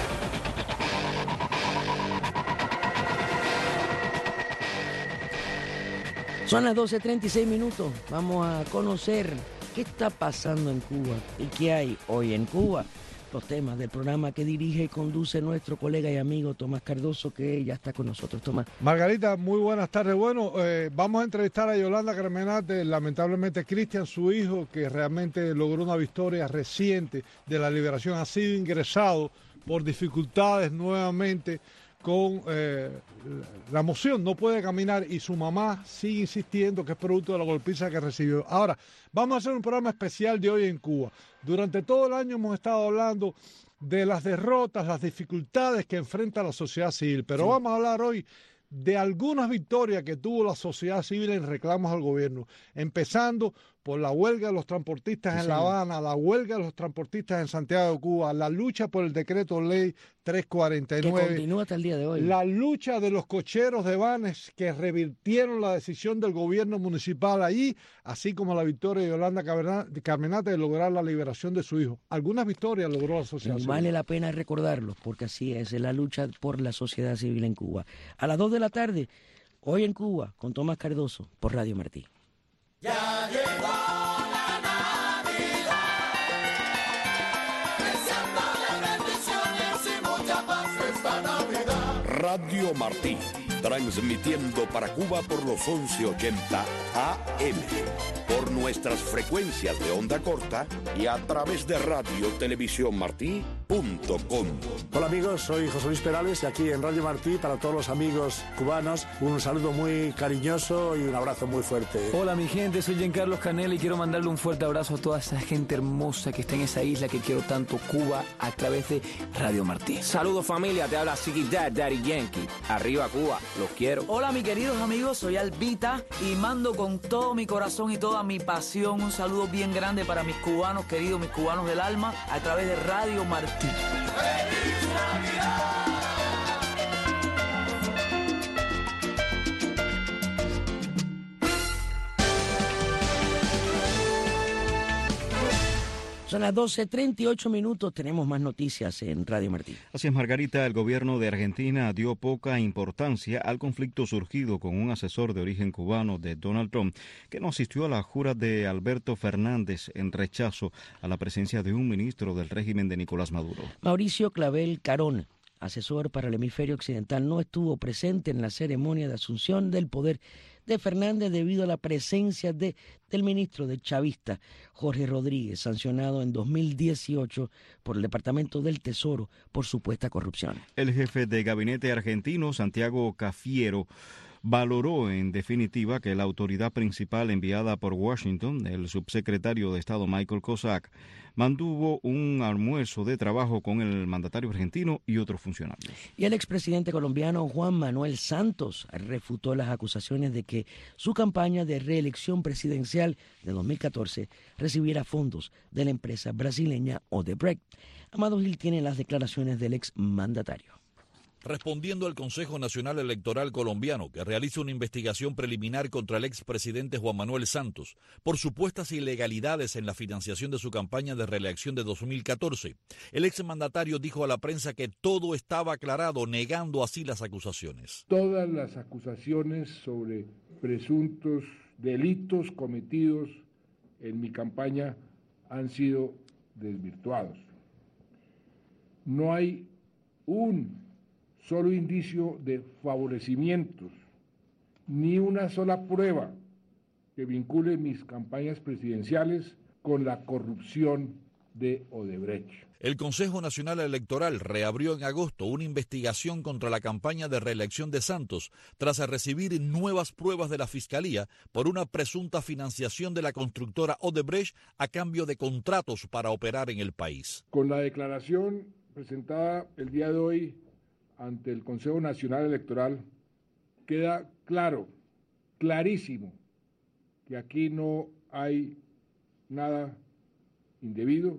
Son las 12:36. Vamos a conocer qué está pasando en Cuba y qué hay hoy en Cuba. Los temas del programa que dirige y conduce nuestro colega y amigo Tomás Cardoso, que ya está con nosotros. Tomás. Margarita, muy buenas tardes. Bueno, vamos a entrevistar a Yolanda Carmenate, lamentablemente Cristian, su hijo, que realmente logró una victoria reciente de la liberación, ha sido ingresado por dificultades nuevamente con la moción, no puede caminar y su mamá sigue insistiendo que es producto de la golpiza que recibió. Ahora, vamos a hacer un programa especial de hoy en Cuba. Durante todo el año hemos estado hablando de las derrotas, las dificultades que enfrenta la sociedad civil, pero vamos a hablar hoy de algunas victorias que tuvo la sociedad civil en reclamos al gobierno, empezando por la huelga de los transportistas en La Habana, la huelga de los transportistas en Santiago de Cuba, la lucha por el decreto ley 349. Que continúa hasta el día de hoy. La lucha de los cocheros de vanes que revirtieron la decisión del gobierno municipal allí, así como la victoria de Yolanda Carmenate de lograr la liberación de su hijo. Algunas victorias logró la sociedad civil. Vale la pena recordarlos, porque así es la lucha por la sociedad civil en Cuba. A las 2 de la tarde, hoy en Cuba, con Tomás Cardoso, por Radio Martí. Ya llegó la Navidad, deseándole bendiciones y mucha paz esta Navidad. Radio Martí, transmitiendo para Cuba por los 1180 AM, por nuestras frecuencias de onda corta y a través de radiotelevisiónmartí.com. Hola amigos, soy José Luis Perales y aquí en Radio Martí, para todos los amigos cubanos, un saludo muy cariñoso y un abrazo muy fuerte. Hola mi gente, soy Giancarlo Canela y quiero mandarle un fuerte abrazo a toda esa gente hermosa que está en esa isla que quiero tanto, Cuba, a través de Radio Martí. Saludos familia, te habla Ziggy Daddy Yankee. Arriba Cuba, los quiero. Hola mis queridos amigos, soy Albita y mando con todo mi corazón y toda mi pasión un saludo bien grande para mis cubanos queridos, mis cubanos del alma, a través de Radio Martí. ¡Feliz Navidad! Son las 12:38. Tenemos más noticias en Radio Martí. Así es, Margarita. El gobierno de Argentina dio poca importancia al conflicto surgido con un asesor de origen cubano de Donald Trump, que no asistió a la jura de Alberto Fernández en rechazo a la presencia de un ministro del régimen de Nicolás Maduro. Mauricio Clavel Carón, asesor para el hemisferio occidental, no estuvo presente en la ceremonia de asunción del poder de Fernández debido a la presencia del ministro de chavista Jorge Rodríguez, sancionado en 2018 por el Departamento del Tesoro por supuesta corrupción. El jefe de gabinete argentino, Santiago Cafiero, valoró en definitiva que la autoridad principal enviada por Washington, el subsecretario de Estado Michael Cossack, mantuvo un almuerzo de trabajo con el mandatario argentino y otros funcionarios. Y el expresidente colombiano Juan Manuel Santos refutó las acusaciones de que su campaña de reelección presidencial de 2014 recibiera fondos de la empresa brasileña Odebrecht. Amado Gil tiene las declaraciones del exmandatario. respondiendo al Consejo Nacional Electoral colombiano, que realiza una investigación preliminar contra el expresidente Juan Manuel Santos por supuestas ilegalidades en la financiación de su campaña de reelección de 2014. El exmandatario dijo a la prensa que todo estaba aclarado, negando así las acusaciones. Todas las acusaciones sobre presuntos delitos cometidos en mi campaña han sido desvirtuados. No hay un solo indicio de favorecimientos, ni una sola prueba que vincule mis campañas presidenciales con la corrupción de Odebrecht. El Consejo Nacional Electoral reabrió en agosto una investigación contra la campaña de reelección de Santos tras recibir nuevas pruebas de la Fiscalía por una presunta financiación de la constructora Odebrecht a cambio de contratos para operar en el país. Con la declaración presentada el día de hoy ante el Consejo Nacional Electoral, queda clarísimo, que aquí no hay nada indebido,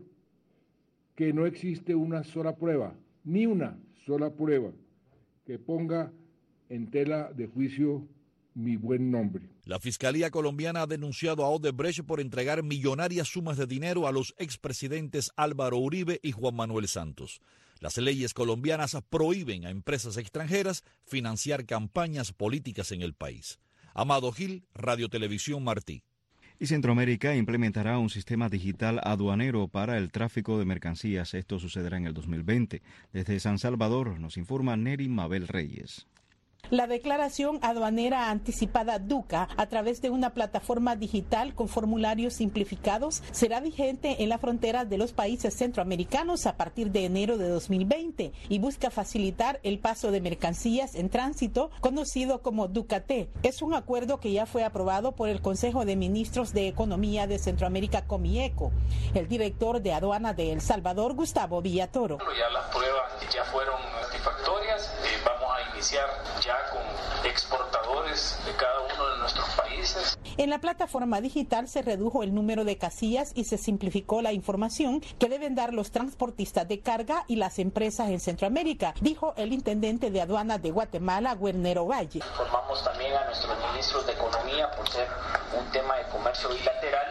que no existe una sola prueba, ni una sola prueba, que ponga en tela de juicio mi buen nombre. La Fiscalía colombiana ha denunciado a Odebrecht por entregar millonarias sumas de dinero a los expresidentes Álvaro Uribe y Juan Manuel Santos. Las leyes colombianas prohíben a empresas extranjeras financiar campañas políticas en el país. Amado Gil, Radio Televisión Martí. Y Centroamérica implementará un sistema digital aduanero para el tráfico de mercancías. Esto sucederá en el 2020. Desde San Salvador nos informa Neri Mabel Reyes. La declaración aduanera anticipada DUCA, a través de una plataforma digital con formularios simplificados, será vigente en la frontera de los países centroamericanos a partir de enero de 2020 y busca facilitar el paso de mercancías en tránsito, conocido como DUCAT. Es un acuerdo que ya fue aprobado por el Consejo de Ministros de Economía de Centroamérica, COMIECO. El director de aduana de El Salvador, Gustavo Villatoro. Ya las pruebas ya fueron satisfactorias. Vamos a iniciar ya con exportadores de cada uno de nuestros países. En la plataforma digital se redujo el número de casillas y se simplificó la información que deben dar los transportistas de carga y las empresas en Centroamérica, dijo el intendente de aduana de Guatemala, Guernero Valle. Formamos también a nuestros ministros de Economía por ser un tema de comercio bilateral.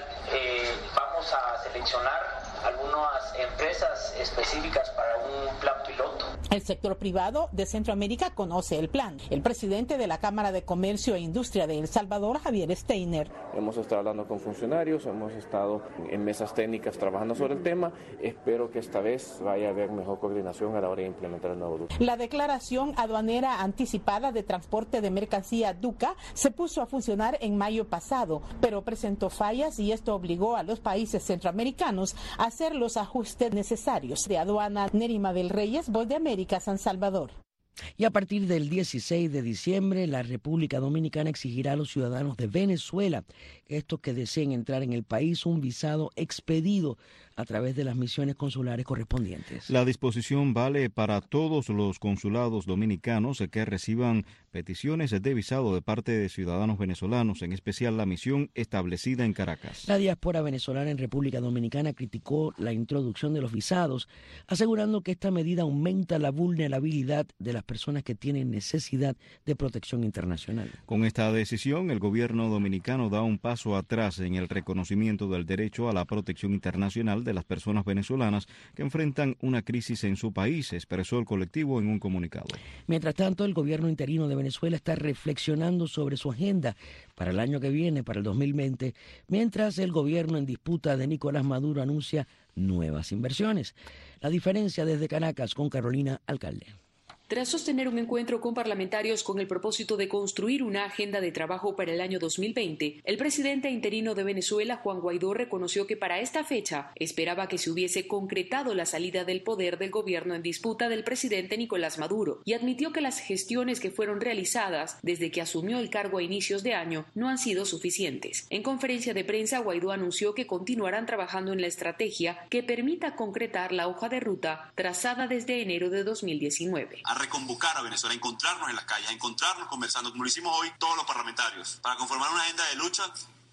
Vamos a seleccionar algunas empresas específicas para un plan piloto. El sector privado de Centroamérica conoce el plan. El presidente de la Cámara de Comercio e Industria de El Salvador, Javier Steiner. Hemos estado hablando con funcionarios, hemos estado en mesas técnicas trabajando sobre el tema. Espero que esta vez vaya a haber mejor coordinación a la hora de implementar el nuevo DUCA. La declaración aduanera anticipada de transporte de mercancía DUCA se puso a funcionar en mayo pasado, pero presentó fallas y esto obligó a los países centroamericanos a hacer los ajustes necesarios. De aduana, Neri Mabel Reyes, Voz de América, San Salvador. Y a partir del 16 de diciembre, la República Dominicana exigirá a los ciudadanos de Venezuela, estos que deseen entrar en el país, un visado expedido a través de las misiones consulares correspondientes. La disposición vale para todos los consulados dominicanos que reciban peticiones de visado de parte de ciudadanos venezolanos, en especial la misión establecida en Caracas. La diáspora venezolana en República Dominicana criticó la introducción de los visados, asegurando que esta medida aumenta la vulnerabilidad de las personas que tienen necesidad de protección internacional. Con esta decisión, el gobierno dominicano da un paso atrás en el reconocimiento del derecho a la protección internacional de las personas venezolanas que enfrentan una crisis en su país, expresó el colectivo en un comunicado. Mientras tanto, el gobierno interino de Venezuela está reflexionando sobre su agenda para el año que viene, para el 2020, mientras el gobierno en disputa de Nicolás Maduro anuncia nuevas inversiones. La diferencia desde Caracas con Carolina Alcalde. Tras sostener un encuentro con parlamentarios con el propósito de construir una agenda de trabajo para el año 2020, el presidente interino de Venezuela, Juan Guaidó, reconoció que para esta fecha esperaba que se hubiese concretado la salida del poder del gobierno en disputa del presidente Nicolás Maduro y admitió que las gestiones que fueron realizadas desde que asumió el cargo a inicios de año no han sido suficientes. En conferencia de prensa, Guaidó anunció que continuarán trabajando en la estrategia que permita concretar la hoja de ruta trazada desde enero de 2019. Reconvocar a Venezuela, a encontrarnos en las calles, a encontrarnos conversando, como lo hicimos hoy todos los parlamentarios, para conformar una agenda de lucha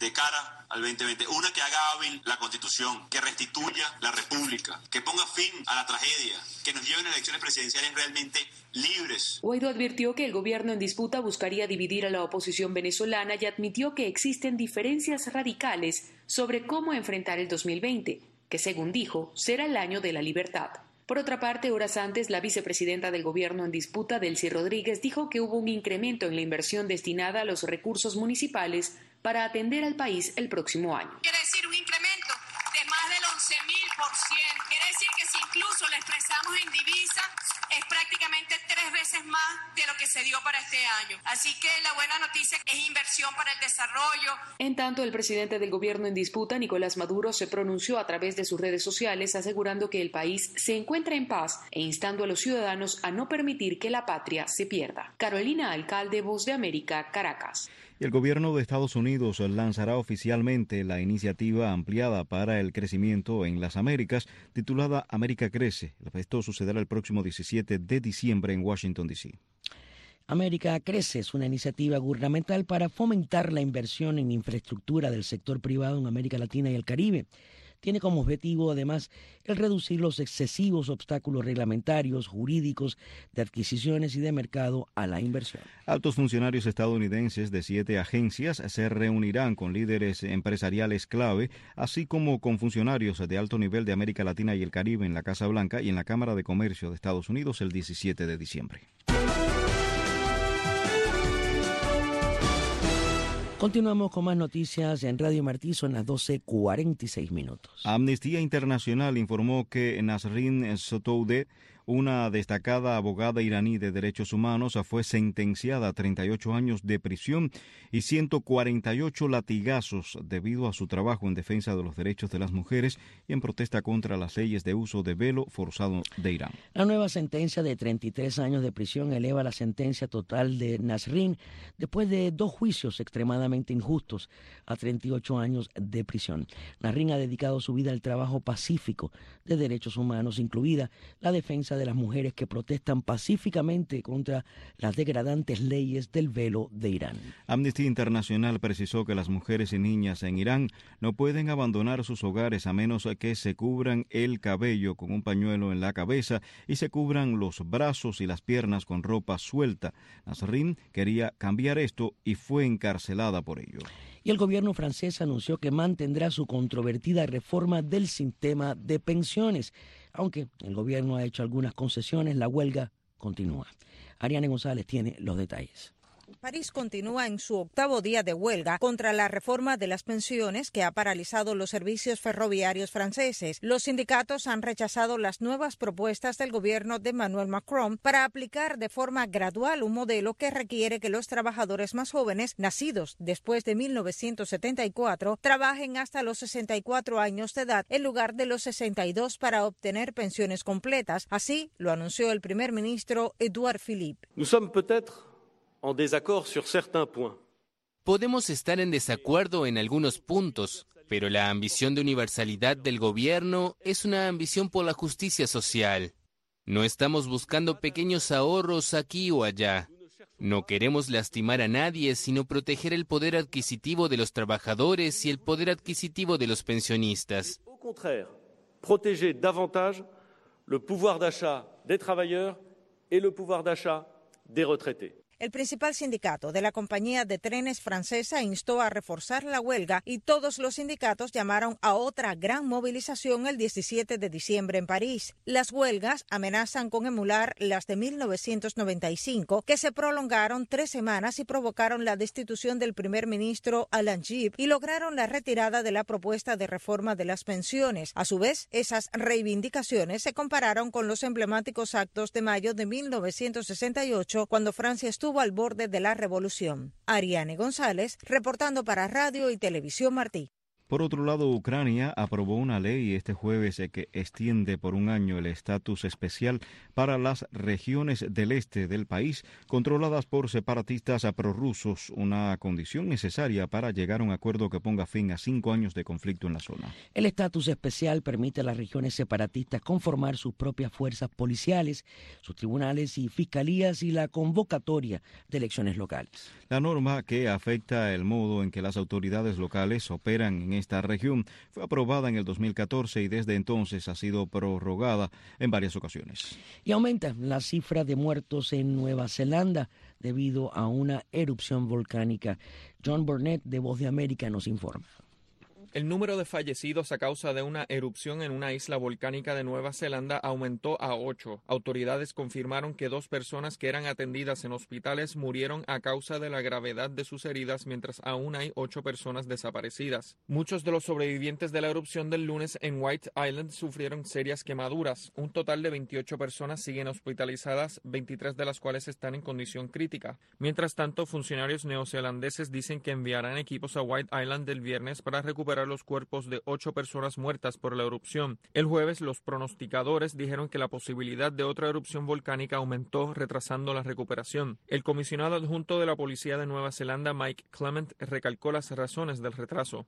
de cara al 2020. Una que haga hábil la Constitución, que restituya la República, que ponga fin a la tragedia, que nos lleven a elecciones presidenciales realmente libres. Guaidó advirtió que el gobierno en disputa buscaría dividir a la oposición venezolana y admitió que existen diferencias radicales sobre cómo enfrentar el 2020, que según dijo, será el año de la libertad. Por otra parte, horas antes, la vicepresidenta del gobierno en disputa, Delcy Rodríguez, dijo que hubo un incremento en la inversión destinada a los recursos municipales para atender al país el próximo año. Quiere decir un incremento de más del 11.000%. Quiere decir que si incluso lo expresamos en divisa, es prácticamente 3 veces más de lo que se dio para este año. Así que la buena noticia es inversión para el desarrollo. En tanto, el presidente del gobierno en disputa, Nicolás Maduro, se pronunció a través de sus redes sociales asegurando que el país se encuentra en paz e instando a los ciudadanos a no permitir que la patria se pierda. Carolina Alcalde, Voz de América, Caracas. El gobierno de Estados Unidos lanzará oficialmente la iniciativa ampliada para el crecimiento en las Américas, titulada América Crece. Esto sucederá el próximo 17 de diciembre en Washington, D.C. América Crece es una iniciativa gubernamental para fomentar la inversión en infraestructura del sector privado en América Latina y el Caribe. Tiene como objetivo, además, el reducir los excesivos obstáculos reglamentarios, jurídicos, de adquisiciones y de mercado a la inversión. Altos funcionarios estadounidenses de 7 agencias se reunirán con líderes empresariales clave, así como con funcionarios de alto nivel de América Latina y el Caribe en la Casa Blanca y en la Cámara de Comercio de Estados Unidos el 17 de diciembre. Continuamos con más noticias en Radio Martí, son las 12:46 minutos. Amnistía Internacional informó que Nasrin Sotoudeh, una destacada abogada iraní de derechos humanos, fue sentenciada a 38 años de prisión y 148 latigazos debido a su trabajo en defensa de los derechos de las mujeres y en protesta contra las leyes de uso de velo forzado de Irán. La nueva sentencia de 33 años de prisión eleva la sentencia total de Nasrin después de 2 juicios extremadamente injustos a 38 años de prisión. Nasrin ha dedicado su vida al trabajo pacífico de derechos humanos, incluida la defensa de las mujeres que protestan pacíficamente contra las degradantes leyes del velo de Irán. Amnistía Internacional precisó que las mujeres y niñas en Irán no pueden abandonar sus hogares a menos que se cubran el cabello con un pañuelo en la cabeza y se cubran los brazos y las piernas con ropa suelta. Nasrin quería cambiar esto y fue encarcelada por ello. Y el gobierno francés anunció que mantendrá su controvertida reforma del sistema de pensiones. Aunque el gobierno ha hecho algunas concesiones, la huelga continúa. Ariane González tiene los detalles. París continúa en su 8º día de huelga contra la reforma de las pensiones que ha paralizado los servicios ferroviarios franceses. Los sindicatos han rechazado las nuevas propuestas del gobierno de Emmanuel Macron para aplicar de forma gradual un modelo que requiere que los trabajadores más jóvenes, nacidos después de 1974, trabajen hasta los 64 años de edad en lugar de los 62 para obtener pensiones completas. Así lo anunció el primer ministro Édouard Philippe. Podemos estar en desacuerdo en algunos puntos, pero la ambición de universalidad del gobierno es una ambición por la justicia social. No estamos buscando pequeños ahorros aquí o allá. No queremos lastimar a nadie, sino proteger el poder adquisitivo de los trabajadores y el poder adquisitivo de los pensionistas. Au contraire, protéger davantage le pouvoir d'achat des travailleurs et le pouvoir d'achat des retraités. El principal sindicato de la compañía de trenes francesa instó a reforzar la huelga y todos los sindicatos llamaron a otra gran movilización el 17 de diciembre en París. Las huelgas amenazan con emular las de 1995, que se prolongaron 3 semanas y provocaron la destitución del primer ministro Alain Juppé y lograron la retirada de la propuesta de reforma de las pensiones. A su vez, esas reivindicaciones se compararon con los emblemáticos actos de mayo de 1968, cuando Francia estuvo al borde de la revolución. Ariane González, reportando para Radio y Televisión Martí. Por otro lado, Ucrania aprobó una ley este jueves que extiende por un año el estatus especial para las regiones del este del país controladas por separatistas prorrusos, una condición necesaria para llegar a un acuerdo que ponga fin a 5 años de conflicto en la zona. El estatus especial permite a las regiones separatistas conformar sus propias fuerzas policiales, sus tribunales y fiscalías y la convocatoria de elecciones locales. La norma, que afecta el modo en que las autoridades locales operan en esta región, fue aprobada en el 2014 y desde entonces ha sido prorrogada en varias ocasiones. Y aumenta la cifra de muertos en Nueva Zelanda debido a una erupción volcánica. John Burnett, de Voz de América, nos informa. El número de fallecidos a causa de una erupción en una isla volcánica de Nueva Zelanda aumentó a 8. Autoridades confirmaron que 2 personas que eran atendidas en hospitales murieron a causa de la gravedad de sus heridas, mientras aún hay 8 personas desaparecidas. Muchos de los sobrevivientes de la erupción del lunes en White Island sufrieron serias quemaduras. Un total de 28 personas siguen hospitalizadas, 23 de las cuales están en condición crítica. Mientras tanto, funcionarios neozelandeses dicen que enviarán equipos a White Island el viernes para recuperar los cuerpos de 8 personas muertas por la erupción. El jueves, los pronosticadores dijeron que la posibilidad de otra erupción volcánica aumentó, retrasando la recuperación. El comisionado adjunto de la policía de Nueva Zelanda, Mike Clement, recalcó las razones del retraso.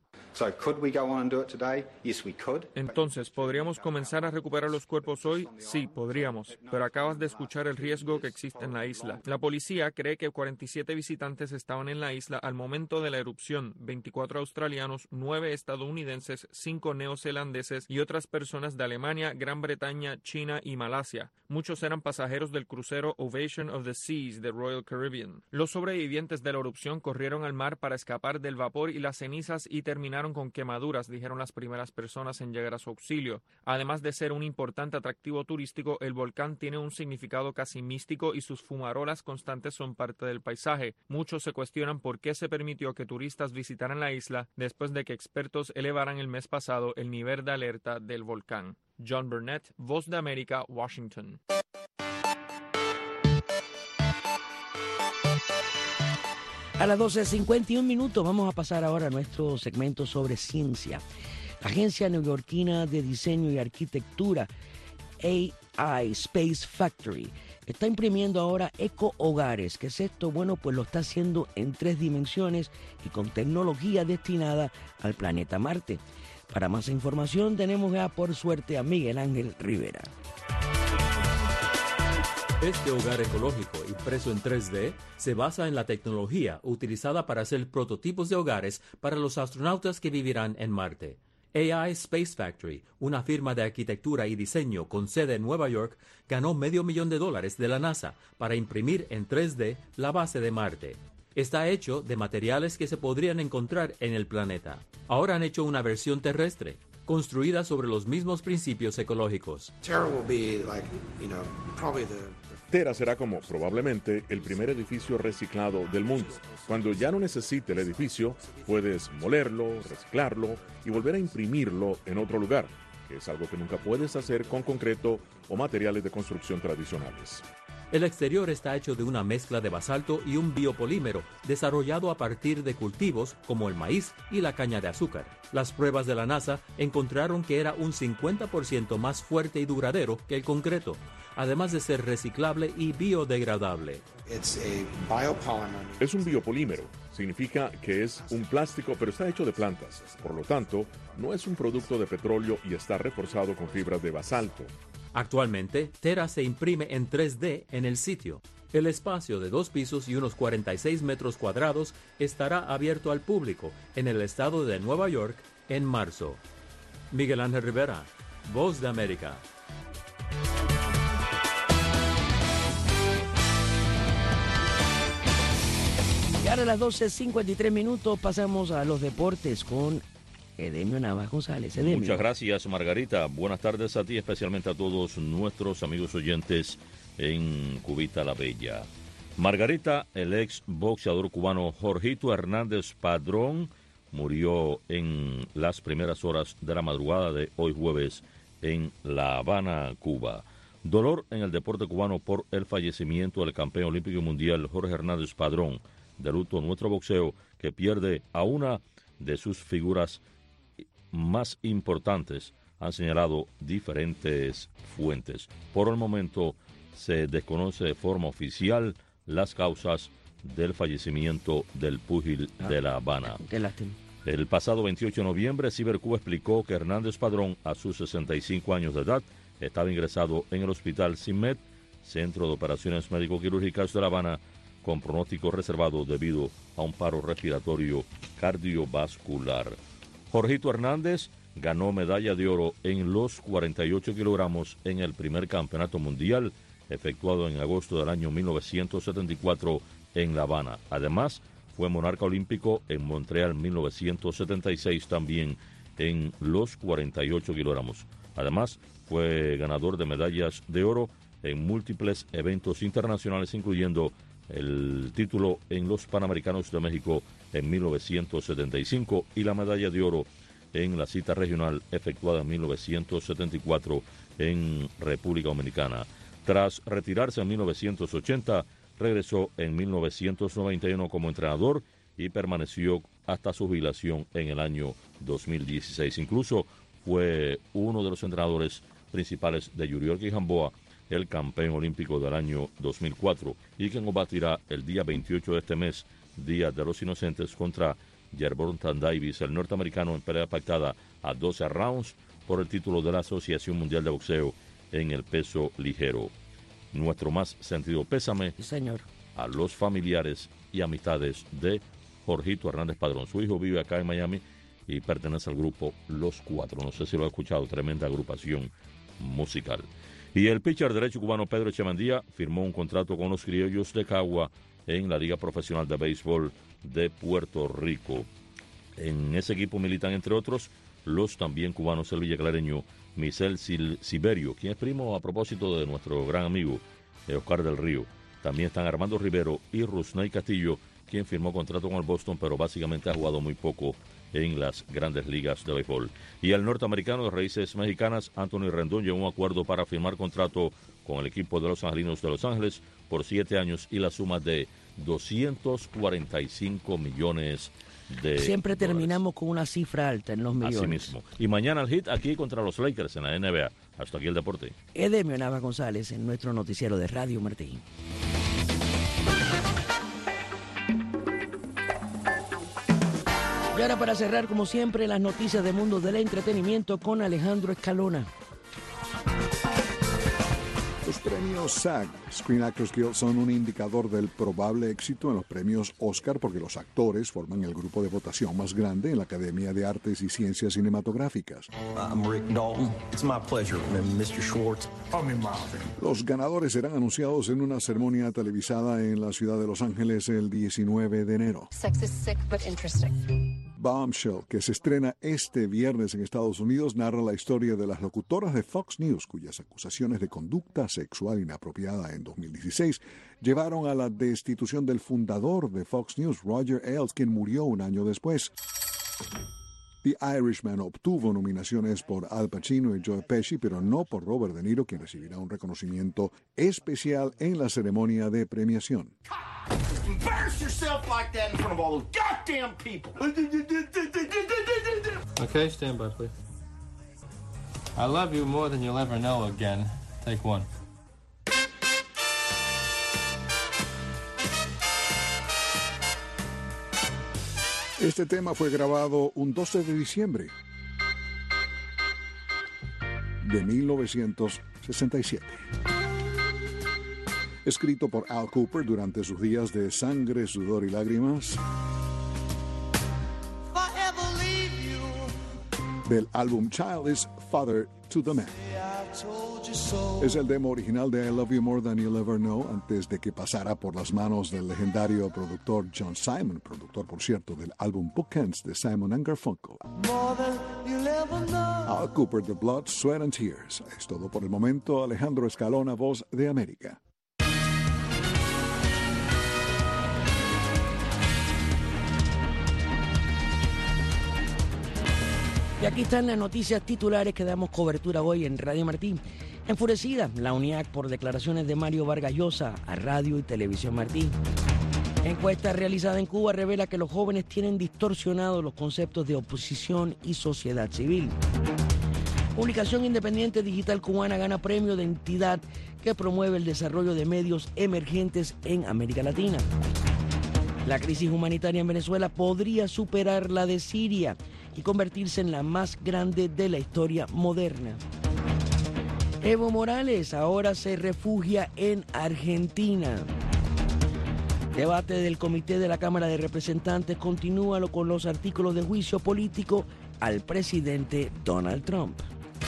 Entonces, ¿podríamos comenzar a recuperar los cuerpos hoy? Sí, podríamos, pero acabas de escuchar el riesgo que existe en la isla. La policía cree que 47 visitantes estaban en la isla al momento de la erupción, 24 australianos, 9 estadounidenses, 5 neozelandeses y otras personas de Alemania, Gran Bretaña, China y Malasia. Muchos eran pasajeros del crucero Ovation of the Seas de Royal Caribbean. Los sobrevivientes de la erupción corrieron al mar para escapar del vapor y las cenizas y terminaron con quemaduras, dijeron las primeras personas en llegar a su auxilio. Además de ser un importante atractivo turístico, el volcán tiene un significado casi místico y sus fumarolas constantes son parte del paisaje. Muchos se cuestionan por qué se permitió que turistas visitaran la isla después de que expertos elevaran el mes pasado el nivel de alerta del volcán. John Burnett, Voz de América, Washington. A las 12:51 vamos a pasar ahora a nuestro segmento sobre ciencia. La agencia neoyorquina de diseño y arquitectura AI Space Factory está imprimiendo ahora eco-hogares. ¿Qué es esto? Bueno, pues lo está haciendo en 3 dimensiones y con tecnología destinada al planeta Marte. Para más información tenemos ya por suerte a Miguel Ángel Rivera. Este hogar ecológico impreso en 3D se basa en la tecnología utilizada para hacer prototipos de hogares para los astronautas que vivirán en Marte. AI Space Factory, una firma de arquitectura y diseño con sede en Nueva York, ganó $500,000 de la NASA para imprimir en 3D la base de Marte. Está hecho de materiales que se podrían encontrar en el planeta. Ahora han hecho una versión terrestre, construida sobre los mismos principios ecológicos. Terra será como probablemente el primer edificio reciclado del mundo. Cuando ya no necesite el edificio, puedes molerlo, reciclarlo y volver a imprimirlo en otro lugar, que es algo que nunca puedes hacer con concreto o materiales de construcción tradicionales. El exterior está hecho de una mezcla de basalto y un biopolímero desarrollado a partir de cultivos como el maíz y la caña de azúcar. Las pruebas de la NASA encontraron que era un 50% más fuerte y duradero que el concreto, además de ser reciclable y biodegradable. Es un biopolímero. Significa que es un plástico, pero está hecho de plantas. Por lo tanto, no es un producto de petróleo y está reforzado con fibras de basalto. Actualmente, Terra se imprime en 3D en el sitio. El espacio de 2 pisos y unos 46 metros cuadrados estará abierto al público en el estado de Nueva York en marzo. Miguel Ángel Rivera, Voz de América. Y ahora a las 12:53 pasamos a los deportes con Edemio Navas González. Edemio. Muchas gracias, Margarita. Buenas tardes a ti, especialmente a todos nuestros amigos oyentes en Cubita la Bella. Margarita, el ex boxeador cubano Jorgito Hernández Padrón murió en las primeras horas de la madrugada de hoy jueves en La Habana, Cuba. Dolor en el deporte cubano por el fallecimiento del campeón olímpico y mundial Jorge Hernández Padrón. De luto nuestro boxeo, que pierde a una de sus figuras más importantes, han señalado diferentes fuentes. Por el momento se desconoce de forma oficial las causas del fallecimiento del púgil de La Habana. Qué lástima. El pasado 28 de noviembre, Cibercuba explicó que Hernández Padrón, a sus 65 años de edad, estaba ingresado en el hospital CIMED, Centro de Operaciones Médico-Quirúrgicas de La Habana, con pronóstico reservado debido a un paro respiratorio cardiovascular. Jorgito Hernández ganó medalla de oro en los 48 kilogramos en el primer campeonato mundial efectuado en agosto del año 1974 en La Habana. Además, fue monarca olímpico en Montreal 1976 también en los 48 kilogramos. Además, fue ganador de medallas de oro en múltiples eventos internacionales, incluyendo el título en los Panamericanos de México en 1975 y la medalla de oro en la cita regional efectuada en 1974 en República Dominicana. Tras retirarse en 1980, regresó en 1991 como entrenador y permaneció hasta su jubilación en el año 2016. Incluso fue uno de los entrenadores principales de Yuriorkis Gamboa, el campeón olímpico del año 2004, y quien combatirá el día 28 de este mes, Día de los Inocentes, contra Gervonta Davis, el norteamericano, en pelea pactada a 12 rounds por el título de la Asociación Mundial de Boxeo en el peso ligero. Nuestro más sentido pésame, señor, a los familiares y amistades de Jorgito Hernández Padrón. Su hijo vive acá en Miami y pertenece al grupo Los Cuatro. No sé si lo ha escuchado, tremenda agrupación musical. Y el pitcher derecho cubano Pedro Echemandía firmó un contrato con los Criollos de Cagua en la Liga Profesional de Béisbol de Puerto Rico. En ese equipo militan, entre otros, los también cubanos el villaclareño Michel Siberio, quien es primo a propósito de nuestro gran amigo Oscar del Río. También están Armando Rivero y Rusney Castillo, quien firmó contrato con el Boston, pero básicamente ha jugado muy poco en las grandes ligas de béisbol. Y el norteamericano de raíces mexicanas, Anthony Rendón, llegó a un acuerdo para firmar contrato con el equipo de los Angelinos de Los Ángeles por 7 años y la suma de $245 millones de Siempre terminamos con una cifra alta en los millones. Así mismo. Y mañana el hit aquí contra los Lakers en la NBA. Hasta aquí el deporte. Edemio Navas González en nuestro noticiero de Radio Martín. Y ahora, para cerrar, como siempre, las noticias del mundo del entretenimiento con Alejandro Escalona. Los premios SAG, Screen Actors Guild, son un indicador del probable éxito en los premios Oscar porque los actores forman el grupo de votación más grande en la Academia de Artes y Ciencias Cinematográficas. I'm Rick Dalton. It's my pleasure, Mr. Schwartz. Los ganadores serán anunciados en una ceremonia televisada en la ciudad de Los Ángeles el 19 de enero. Sex is sick but interesting. Bombshell, que se estrena este viernes en Estados Unidos, narra la historia de las locutoras de Fox News, cuyas acusaciones de conducta sexual inapropiada en 2016 llevaron a la destitución del fundador de Fox News, Roger Ailes, quien murió un año después. The Irishman obtuvo nominaciones por Al Pacino y Joe Pesci, pero no por Robert De Niro, quien recibirá un reconocimiento especial en la ceremonia de premiación. Embarrass yourself like that in front of all those goddamn people. Okay, stand by, please. I love you more than you'll ever know again. Take one. Este tema fue grabado un 12 de diciembre de 1967. Escrito por Al Cooper durante sus días de sangre, sudor y lágrimas. Del álbum Child is Father to the Man. Es el demo original de I Love You More Than You'll Ever Know antes de que pasara por las manos del legendario productor John Simon, productor, por cierto, del álbum Bookends de Simon & Garfunkel. Al Cooper, The Blood, Sweat and Tears. Es todo por el momento. Alejandro Escalona, Voz de América. Y aquí están las noticias titulares que damos cobertura hoy en Radio Martín. Enfurecida la UNIAC por declaraciones de Mario Vargas Llosa a Radio y Televisión Martín. Encuesta realizada en Cuba revela que los jóvenes tienen distorsionados los conceptos de oposición y sociedad civil. Publicación independiente digital cubana gana premio de entidad que promueve el desarrollo de medios emergentes en América Latina. La crisis humanitaria en Venezuela podría superar la de Siria y convertirse en la más grande de la historia moderna. Evo Morales ahora se refugia en Argentina. Debate del Comité de la Cámara de Representantes continúa con los artículos de juicio político al presidente Donald Trump.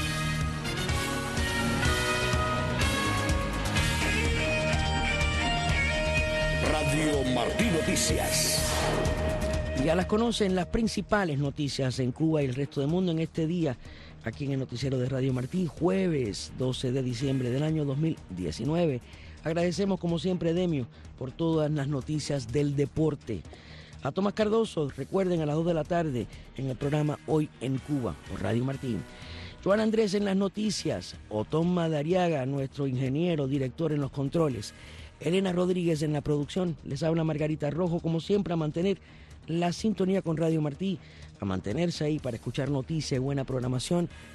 Radio Martí Noticias. Ya las conocen las principales noticias en Cuba y el resto del mundo en este día, aquí en el noticiero de Radio Martí, jueves 12 de diciembre del año 2019. Agradecemos como siempre, Demio, por todas las noticias del deporte. A Tomás Cardoso, recuerden, a las 2 de la tarde en el programa Hoy en Cuba, por Radio Martí. Joan Andrés en las noticias, Otón Madariaga, nuestro ingeniero, director en los controles. Elena Rodríguez en la producción, les habla Margarita Rojo, como siempre, a mantener la sintonía con Radio Martí, a mantenerse ahí para escuchar noticias y buena programación.